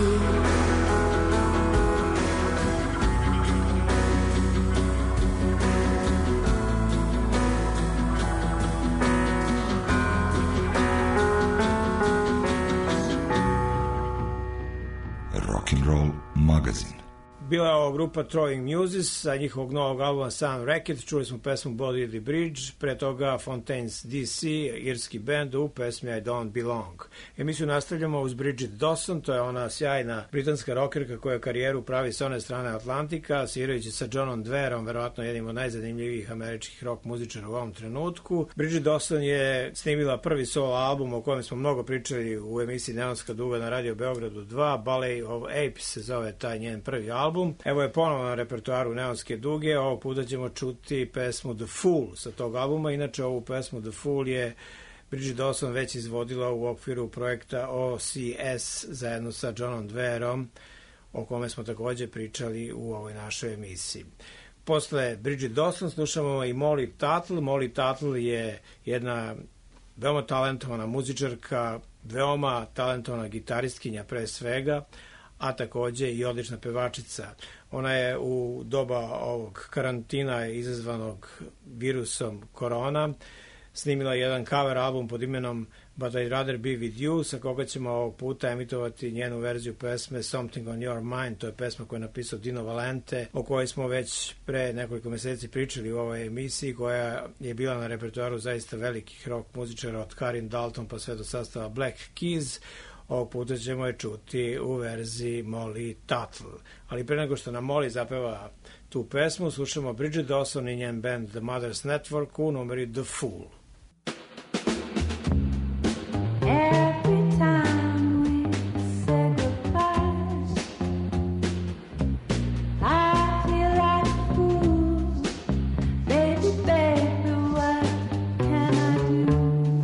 Rock'n'Roll magazin. Bila je ovo grupa Throwing Muses sa njihovog novog albuma Sun Racket. Čuli smo pesmu Body the Bridge, pre toga Fontaines DC, irski band u pesmi I Don't Belong. Emisiju nastavljamo uz Bridget Dawson, to je ona sjajna britanska rockerka koja karijeru pravi sa one strane Atlantika, svirajući sa Johnom Dwerom, verovatno jednim od najzanimljivijih američkih rock muzičara u ovom trenutku. Bridget Dawson je snimila prvi solo album o kojem smo mnogo pričali u emisiji Neonska duga na Radio Beogradu 2, Ballet of Apes se zove taj njen prvi album. Evo je ponovo na repertoaru Neonske duge, ovog puta ćemo čuti pesmu The Fool sa tog albuma. Inače ovu pesmu The Fool je Bridget Dawson već izvodila u okviru projekta OCS zajedno sa Johnom Dwerom, o kome smo takođe pričali u ovoj našoj emisiji. Posle Bridget Dawson slušamo i Molly Tuttle. Molly Tuttle je jedna veoma talentovana muzičarka, veoma talentovana gitaristkinja pre svega, a takođe i odlična pevačica. Ona je u doba ovog karantina izazvanog virusom korona snimila jedan cover album pod imenom But I'd Rather Be With You, sa koga ćemo ovog puta emitovati njenu verziju pesme Something on Your Mind. To je pesma koju je napisao Dino Valente, o kojoj smo već pre nekoliko meseci pričali u ovoj emisiji, koja je bila na repertoaru zaista velikih rock muzičara od Karin Dalton pa sve do sastava Black Keys. Ovog puta ćemo je čuti u verziji Molly Tuttle. Ali pre nego što nam Molly zapeva tu pesmu, slušamo Bridget Dawson i njen band The Mothers Network u numeri The Fool. Every time we say goodbye, I feel like a fool. Baby, baby, what can I do?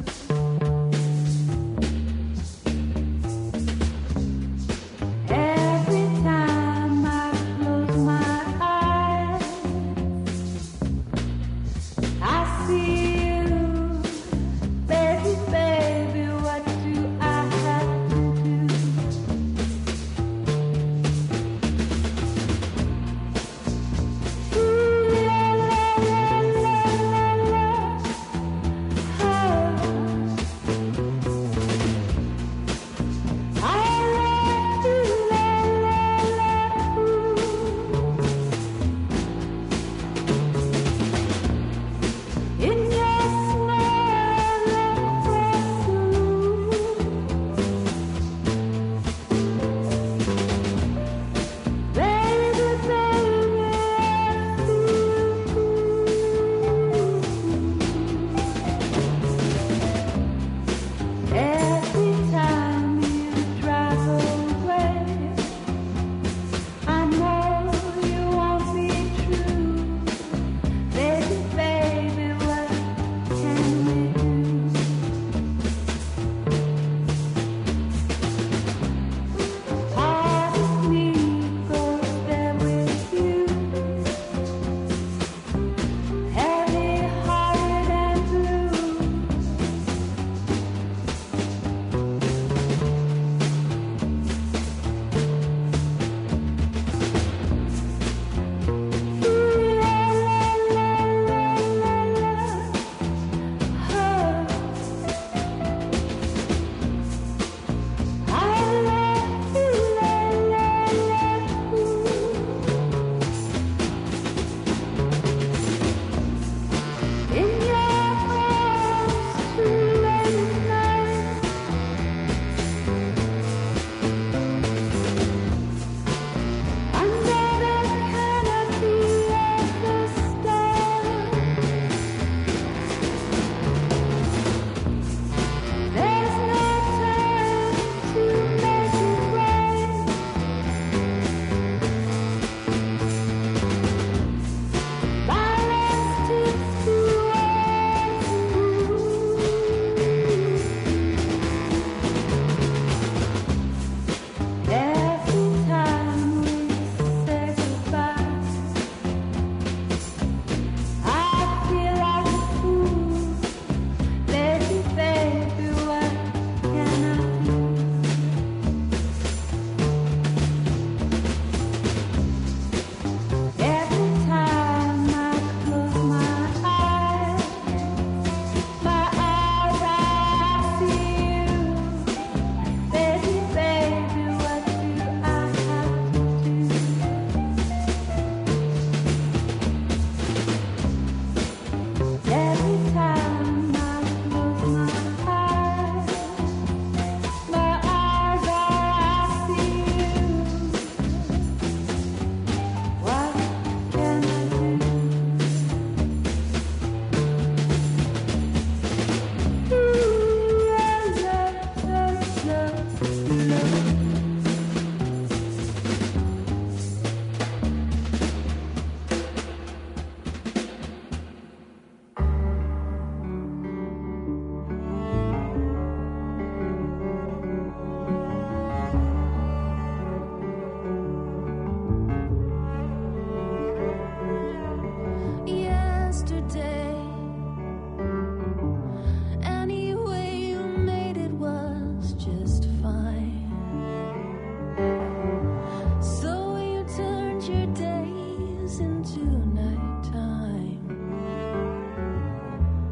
Every time I close my eyes, I see you.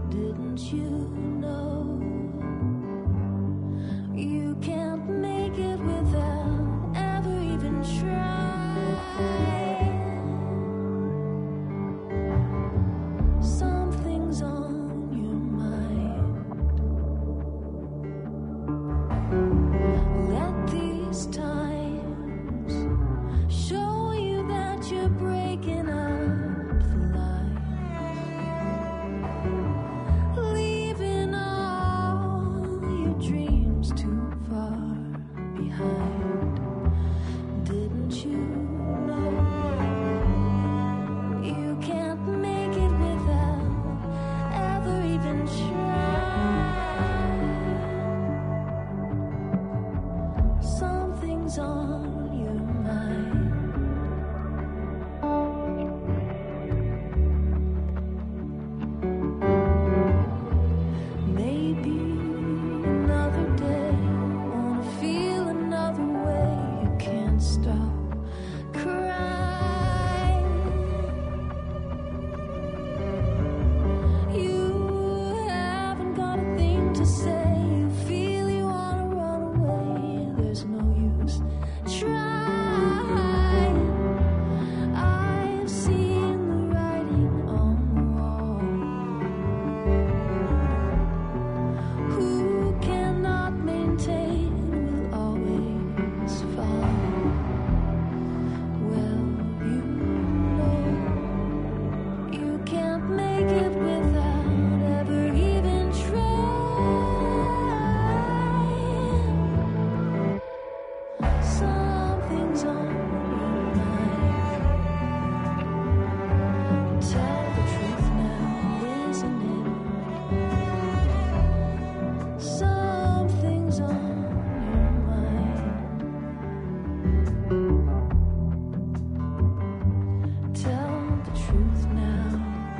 Didn't you know you can't make it without ever even trying? Something's on your mind. Let these times show you that you're breaking up the line, leaving all your dreams too far behind. Didn't you know you can't make it without ever even trying? Something's on your mind. Maybe another day, wanna feel another way. You can't stop crying. You haven't got a thing to say. You feel you wanna run away. There's no use trying. I've seen the writing on the wall. Who cannot maintain will always fall. Well, you know you can't make it without ever even trying. Something's on your mind. Tell the truth now, isn't it? Something's on your mind. Tell the truth now.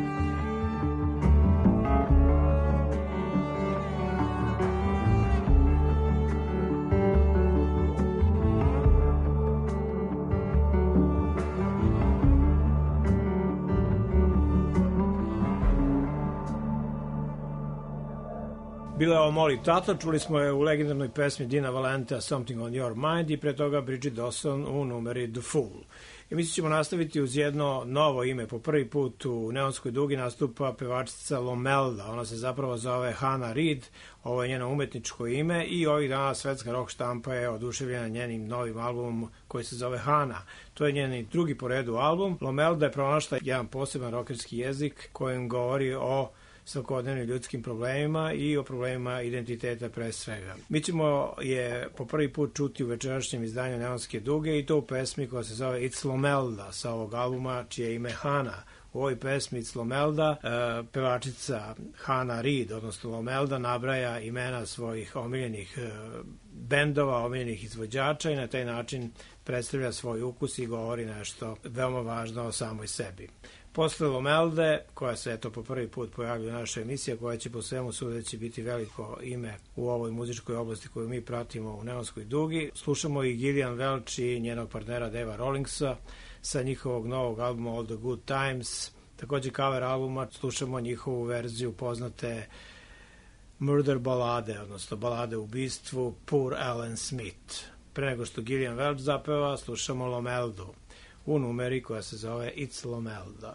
Bila je ovo Molly Tata, čuli smo je u legendarnoj pesmi Dina Valenta Something on Your Mind i pre toga Bridget Dawson u numeri The Fool. I mi ćemo nastaviti uz jedno novo ime. Po prvi put u Neonskoj dugi nastupa pevačica Lomelda. Ona se zapravo zove Hannah Reid, ovo je njeno umetničko ime i ovih dana svetska rock štampa je oduševljena njenim novim albumom koji se zove Hannah. To je njen drugi po redu album. Lomelda je pronašla jedan poseban rockerski jezik kojim govori o svakodnevnim ljudskim problemima i o problemima identiteta pre svega. Mi ćemo je po prvi put čuti u večerašnjem izdanju Neonske duge i to u pesmi koja se zove It's Lomelda sa ovog albuma čije ime Hannah. U ovoj pesmi It's Lomelda pevačica Hannah Reid, odnosno Lomelda, nabraja imena svojih omiljenih bendova, omiljenih izvođača i na taj način predstavlja svoj ukus i govori nešto veoma važno o samoj sebi. Posle Lomelde, koja se eto po prvi put pojavlja u našoj emisiji, koja će po svemu sudeći biti veliko ime u ovoj muzičkoj oblasti koju mi pratimo u Neonskoj dugi, slušamo i Gillian Welch i njenog partnera Deva Rawlingsa sa njihovog novog albuma All the Good Times. Takođe cover albuma slušamo njihovu verziju poznate Murder balade, odnosno balade u ubistvu Poor Alan Smith. Pre nego što Gillian Welch zapeva, slušamo Lomeldu u numeri koja se zove It's Lomelda.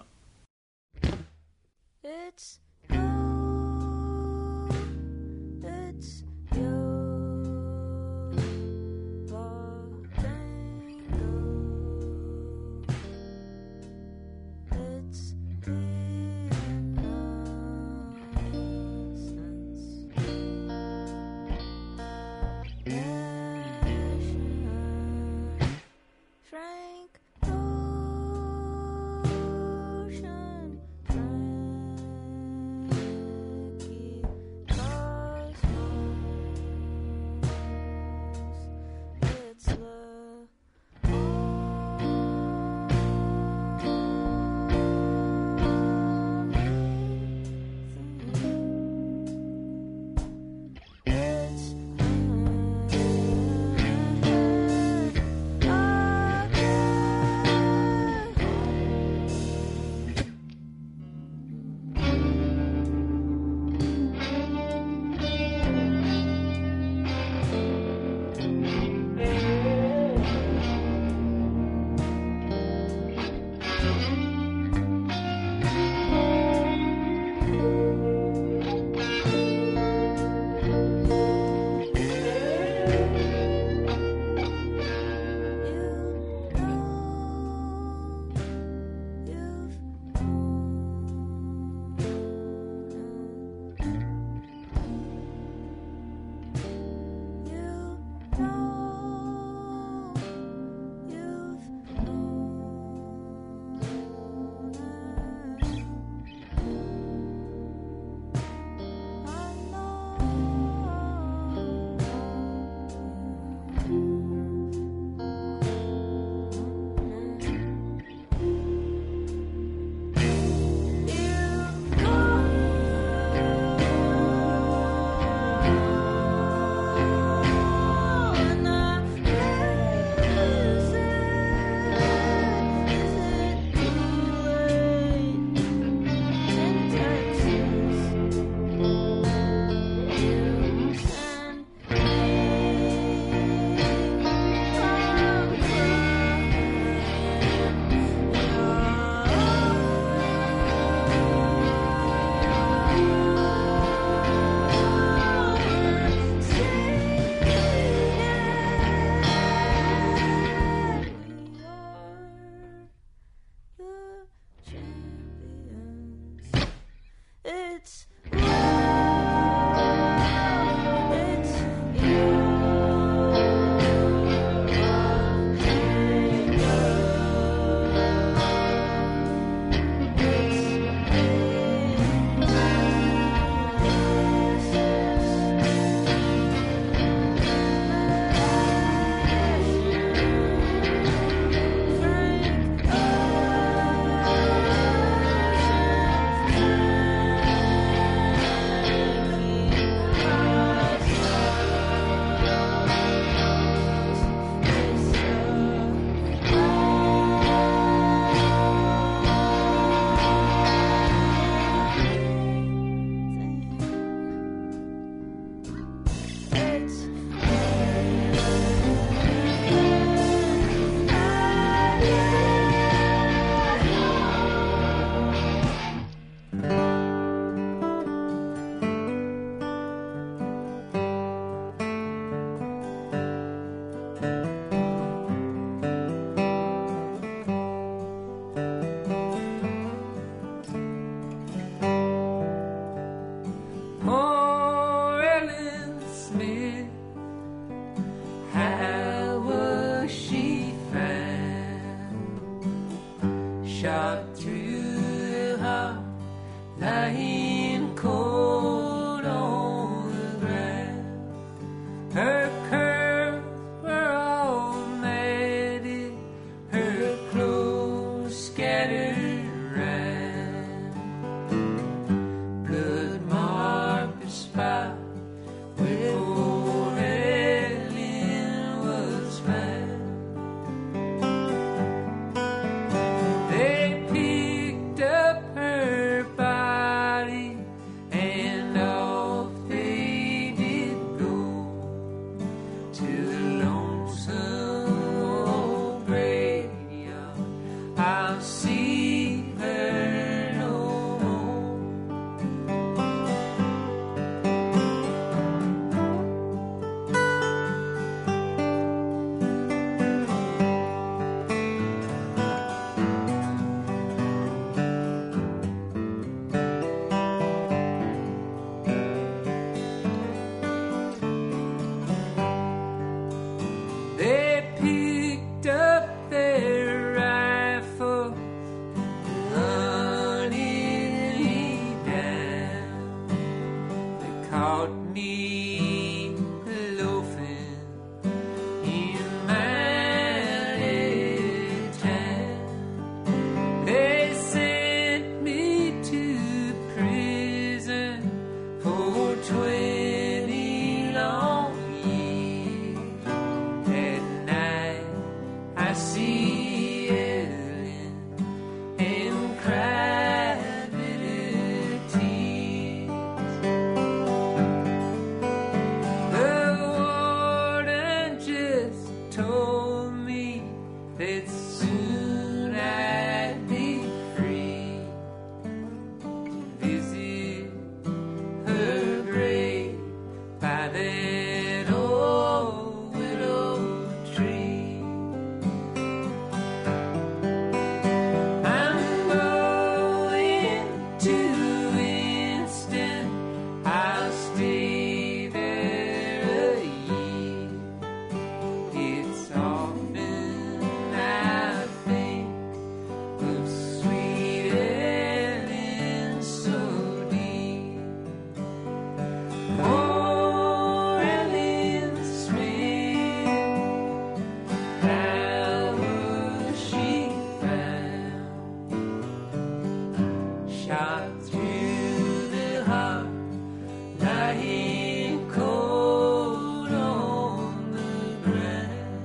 It's you, it's you, it's the innocence, Frank. caught me loafing in my town. They sent me to prison for 20 long years. At night I see Ellen and cry bitter tears. The warden just told me that soon I'd be free to visit her grave by that old willow tree. I'm going to Winston, I'll stay there a year. It's often I think of sweet Ellen so deep. Oh, Ellen Smith, how was she found? Shot through the heart, lying cold on the ground.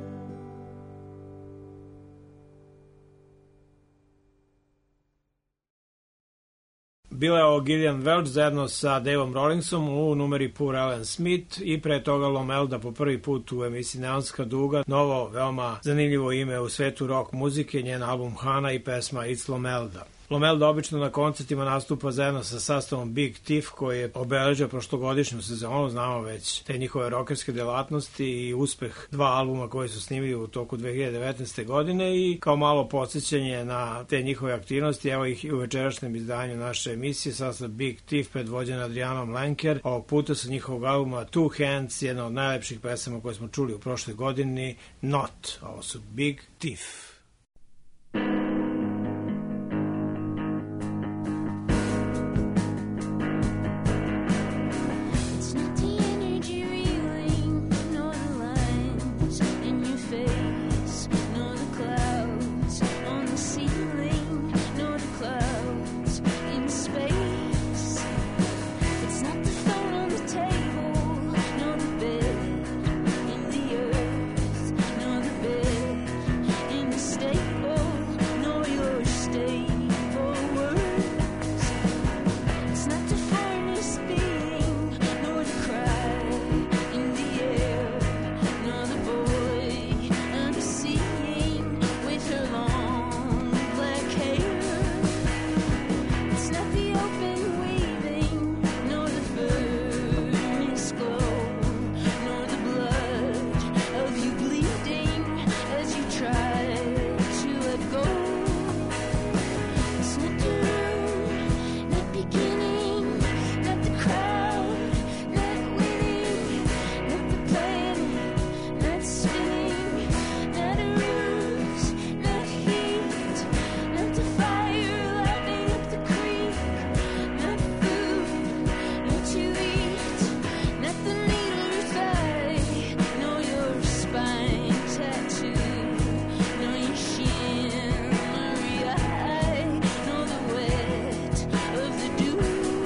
Bila je ovo Gillian Welch zajedno sa Daveom Rawlingsom u numeri Poor Ellen Smith i pre toga Lomelda po prvi put u emisiji Neonska duga. Novo, veoma zanimljivo ime u svetu rock muzike, njen album Hana i pesma It's Lomelda. Lomelda obično na koncertima nastupa zajedno sa sastavom Big Thief koji je obeležio prošlogodišnju sezonu, znamo već te njihove rockerske delatnosti i uspeh dva albuma koji su snimili u toku 2019. godine i kao malo podsjećanje na te njihove aktivnosti, evo ih i u večerašnjem izdanju naše emisije, sastav Big Thief predvođen Adrianom Lenker, ovog puta sa njihovog albuma Two Hands, jedna od najlepših pesama koje smo čuli u prošloj godini, Not, ovo su Big Thief. It's not the energy reeling, nor the lines in your face, nor the clouds on the ceiling, nor the clouds in space. It's not the phone on the table, nor the bed in the earth, nor the bed in the stable, nor your stable words. It's not the furnace beating, nor the cry in the air, nor the boy unseeing with her long black hair. It's not the open weaving, nor the furnace glow, nor the blood of you bleeding as you try to let go. It's not the room, not beginning, not the crowd, not winning, not the planning, not spinning, not a ruse, not heat, not the fire lapping up the creek, not food, not to eat, not the needle or thigh, nor your spine tattoo, nor your shimmery eye, nor the wet of the dew.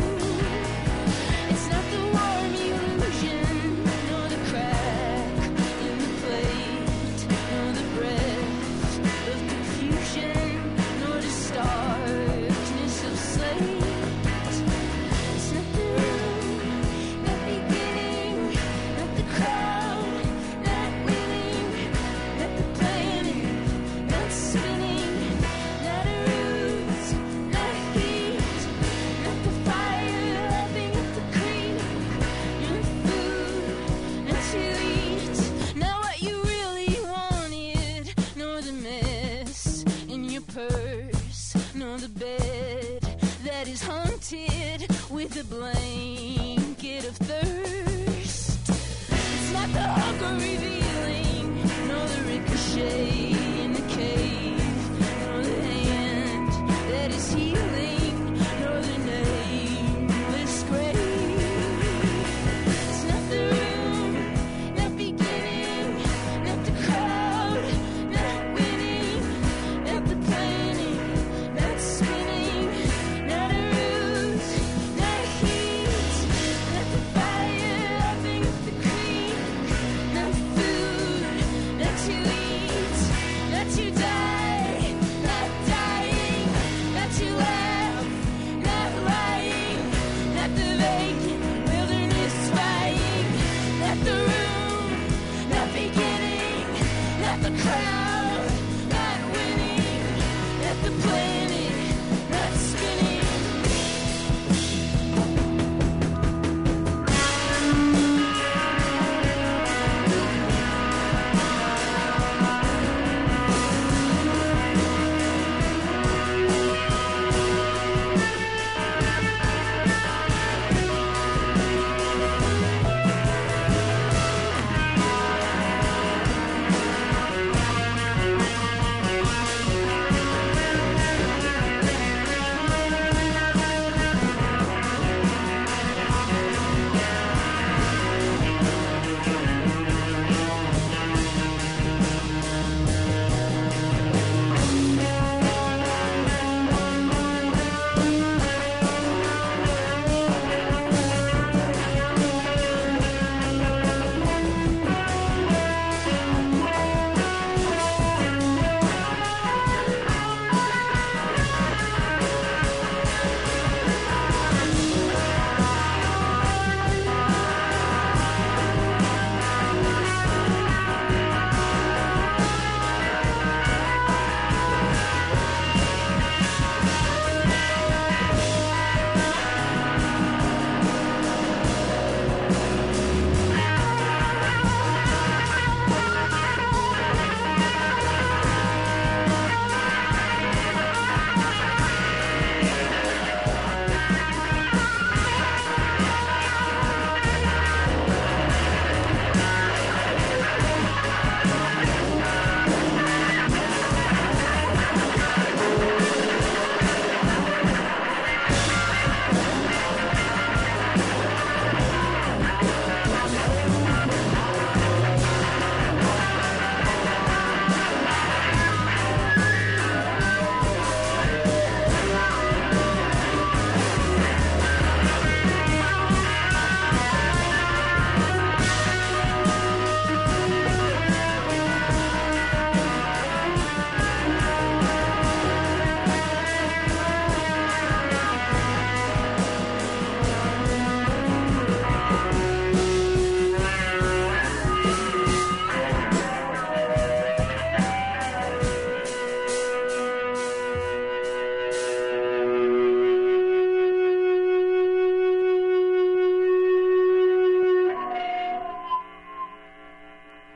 It's not the warm illusion, nor the crack in the plate, nor the breath of confusion, nor the starkness of slate. It's not the room, not beginning, not the crowd, not winning, not the planning, not spinning, not a ruse, not heat, not the fire lapping up the creek, not food, not to eat, not what you really wanted, nor the mess in your purse, nor the bed that is haunted with a blanket of thirst. It's not the hunger revealing, nor the ricochet in the cave, nor the hand that is healing, nor the nameless grave.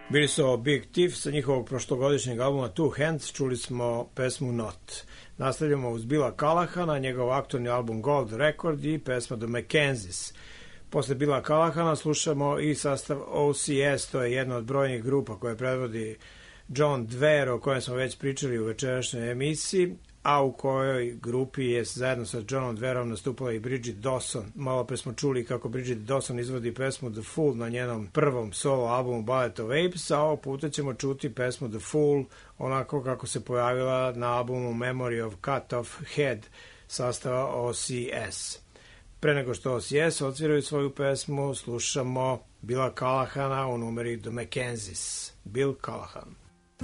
Bili su Big Thief sa njihovog prošlogodišnjeg albuma Two Hands, čuli smo pesmu Not. Nastavljamo uz Billa Callahana, njegov aktualni album Gold Record i pesma The Mackenzies. Posle Billa Callahana slušamo i sastav OCS, to je jedna od brojnih grupa koje predvodi John Dwyer, o kojem smo već pričali u večerašnjoj emisiji, a u kojoj grupi je zajedno sa Johnom Dweyerom nastupala i Bridget Dawson. Malo pre smo čuli kako Bridget Dawson izvodi pesmu The Fool na njenom prvom solo albumu Ballet of Apes, a ovog puta ćemo čuti pesmu The Fool onako kako se pojavila na albumu Memory of Cut Off Head sastava OCS. Pre nego što OCS odsviraju svoju pesmu, slušamo Billa Callahana u numeri The Mackenzies. Bill Callahan.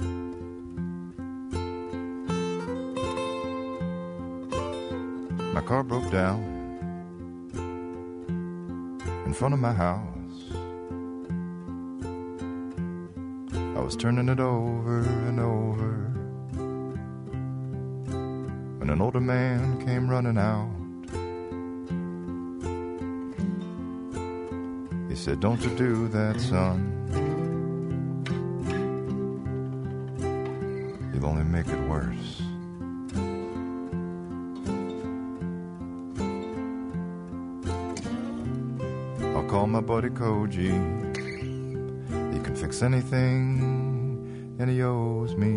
My car broke down in front of my house. I was turning it over and over when an older man came running out. He said, "Don't you do that, son. You'll only make it worse." Call my buddy Koji. He can fix anything, and he owes me.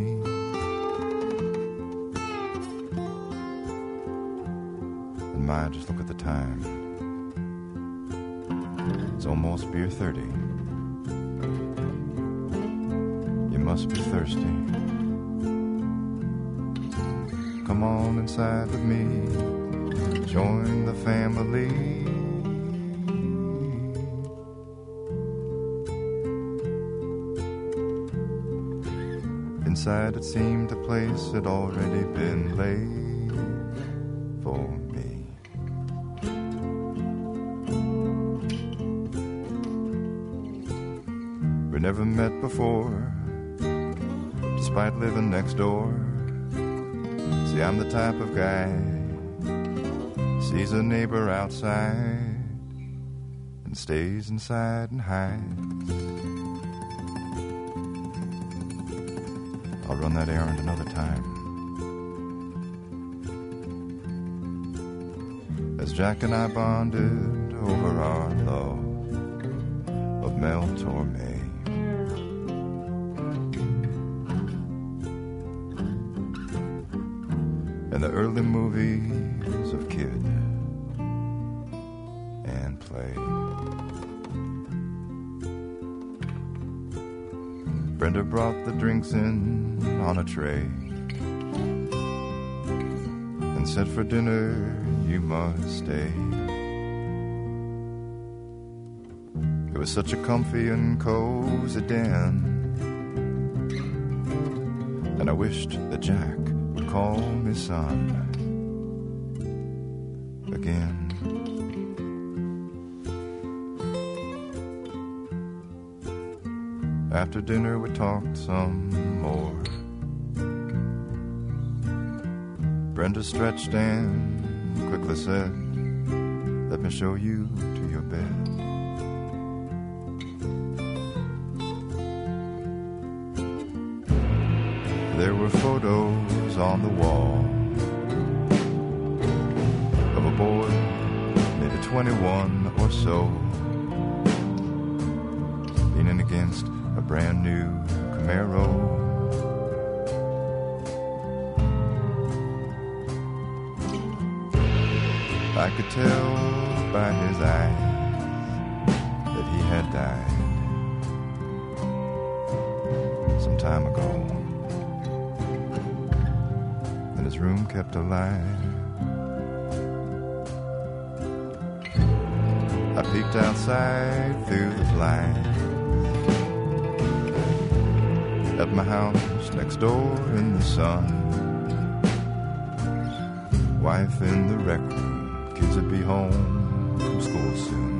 And my, just look at the time. It's almost beer 30. You must be thirsty. Come on inside with me. Join the family. Inside it seemed a place had already been laid for me. We never met before, despite living next door. See, I'm the type of guy sees a neighbor outside and stays inside and hides. I'll run that errand another time. As Jack and I bonded over our love of Mel Torme. And the early movies of Kid and Play. Brenda brought the drinks in on a tray and said, "For dinner you must stay." It was such a comfy and cozy den, and I wished that Jack would call me son again. After dinner we talked some more. Brenda stretched and quickly said, "Let me show you to your bed." There were photos on the wall of a boy, maybe 21 or so, leaning against a brand new Camaro. I could tell by his eyes that he had died some time ago, and his room kept alive. I peeked outside through the blinds at my house next door in the sun. Wife in the rec room, kids would be home from school soon.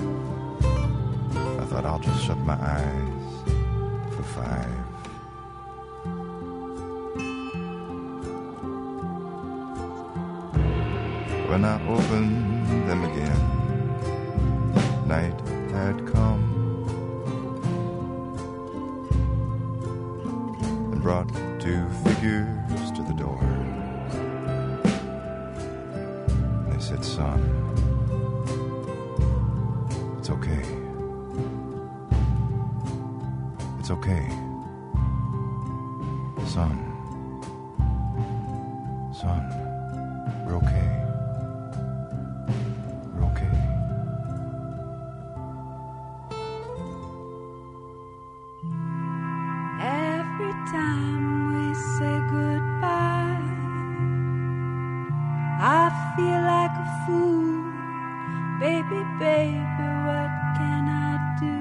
I thought I'll just shut my eyes for 5. When I opened them again, night had come. It's okay. Son, we're okay. We're okay. Every time we say goodbye, I feel like a fool. Baby, baby, what can I do?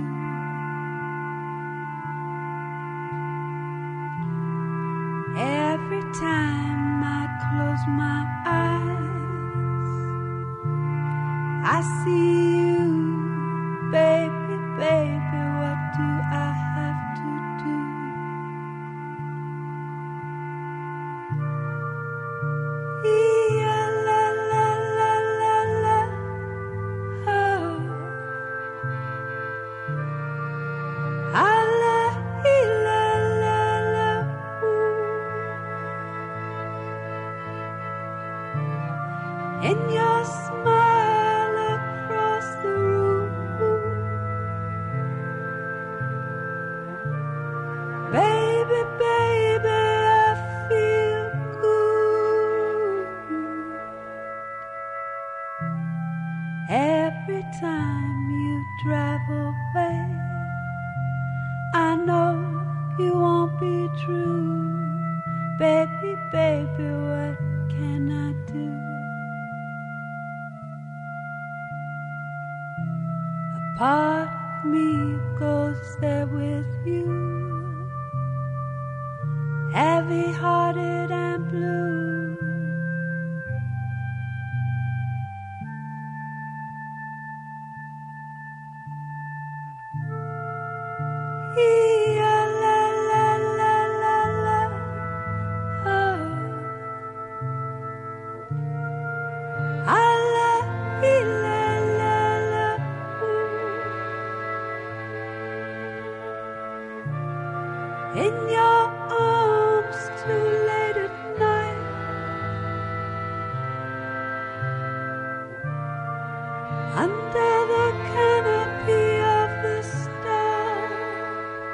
Every time I close my eyes, I see you. Baby, baby, what do I have to do? La la la la la, oh. Ah, la la la la, ooh. In your smile across the room, baby, baby, I feel good. Every time you drive away, I know you won't be true. Baby, baby, what can I do? A part of me goes there with you, heavy-hearted and blue. La la la la la, oh. Ah, la la la la, ooh. In your arms too late at night, under the canopy of the stars.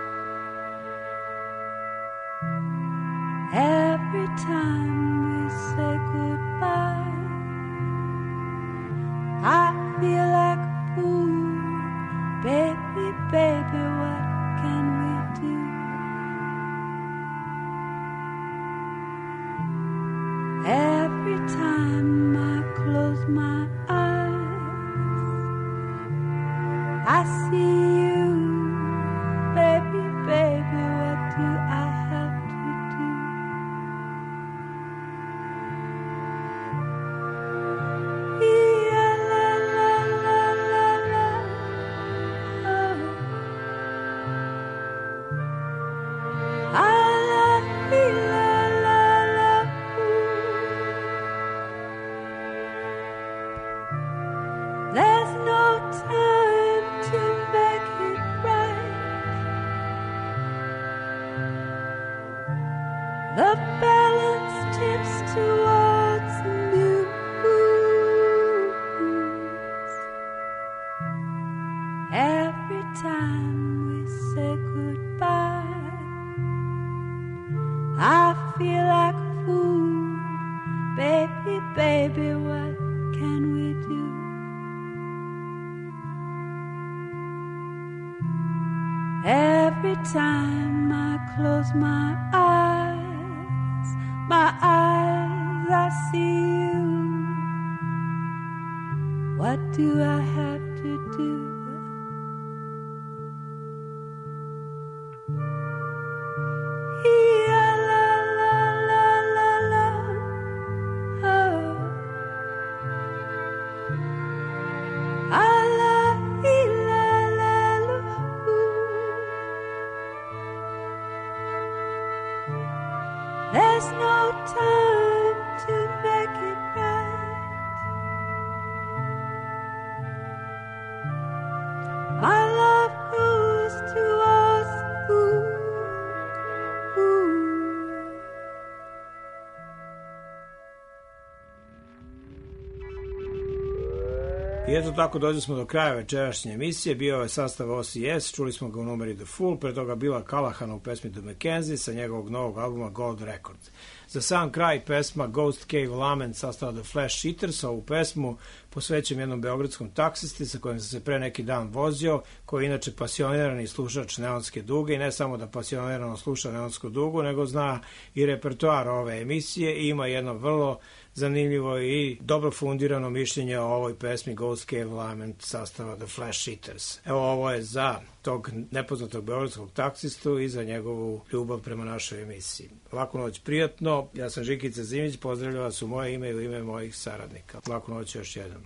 Every time we say goodbye, I feel like a fool. Baby, baby, what can we do? Every time I close my eyes, I see you. Baby, baby, what do I have to do? La la la la la la, oh. Ah, la la la la, ooh. There's no time to make it right. The balance tips towards muse. Every time we say goodbye, I feel like a fool. Baby, baby, what can we do? Every time I close my eyes, I see you. What do I have to do? La la la la la la, oh. Ah, la la la la, ooh. There's no time to make it right. My love goes towards ooh, ooh. I eto tako dođe smo do kraja večerašnje emisije. Bio je sastav OCS, čuli smo ga u numeri The Fool, pre toga Billa Callahana u pesmi The Mackenzie sa njegovog novog albuma Gold Records. Za sam kraj pesma Ghost Cave Lament sastava The Flash Eaters. Ovu pesmu posvećujem jednom beogradskom taksisti sa kojim sam se pre neki dan vozio, koji je inače pasionirani slušač neonske duge i ne samo da pasionirano sluša neonsku dugu, nego zna i repertoar ove emisije i ima jedno vrlo zanimljivo i dobro fundirano mišljenje o ovoj pesmi Ghost Cave Lament sastava The Flash Eaters. Evo, ovo je za tog nepoznatog beogradskog taksistu i za njegovu ljubav prema našoj emisiji. Laku noć, prijatno. Ja sam Žikica Simić, pozdravljam vas u moje ime i u ime mojih saradnika. Laku noć još jednom.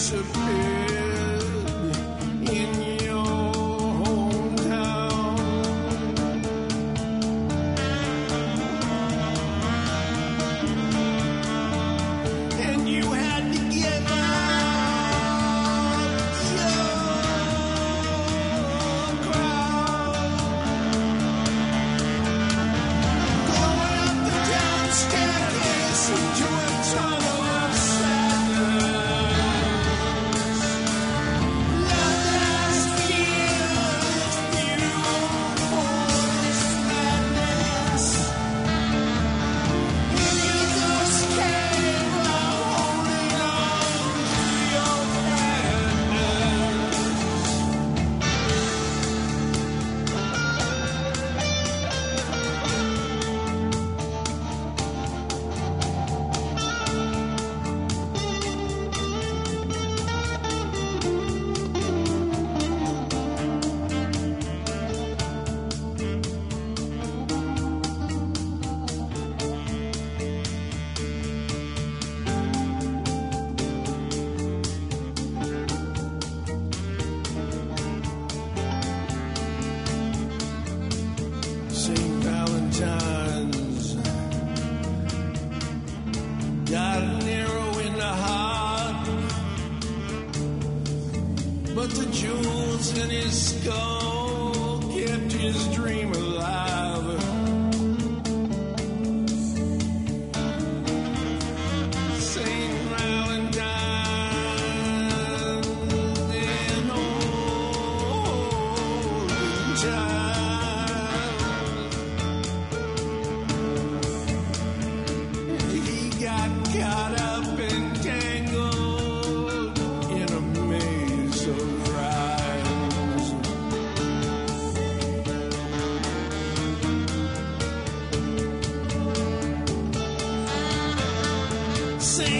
disappeared in your hometown. And you had to get out your crowd. Going up the town staircase into a tunnel of sadness. Love has fears, you forced madness. In your ghost cave, I'm holding on to your madness. St. Valentine's got an arrow in the heart, but the jewels in his skull kept his dream alive. St. Valentine's in olden times, he got caught up and tangled in a maze of rhymes. St.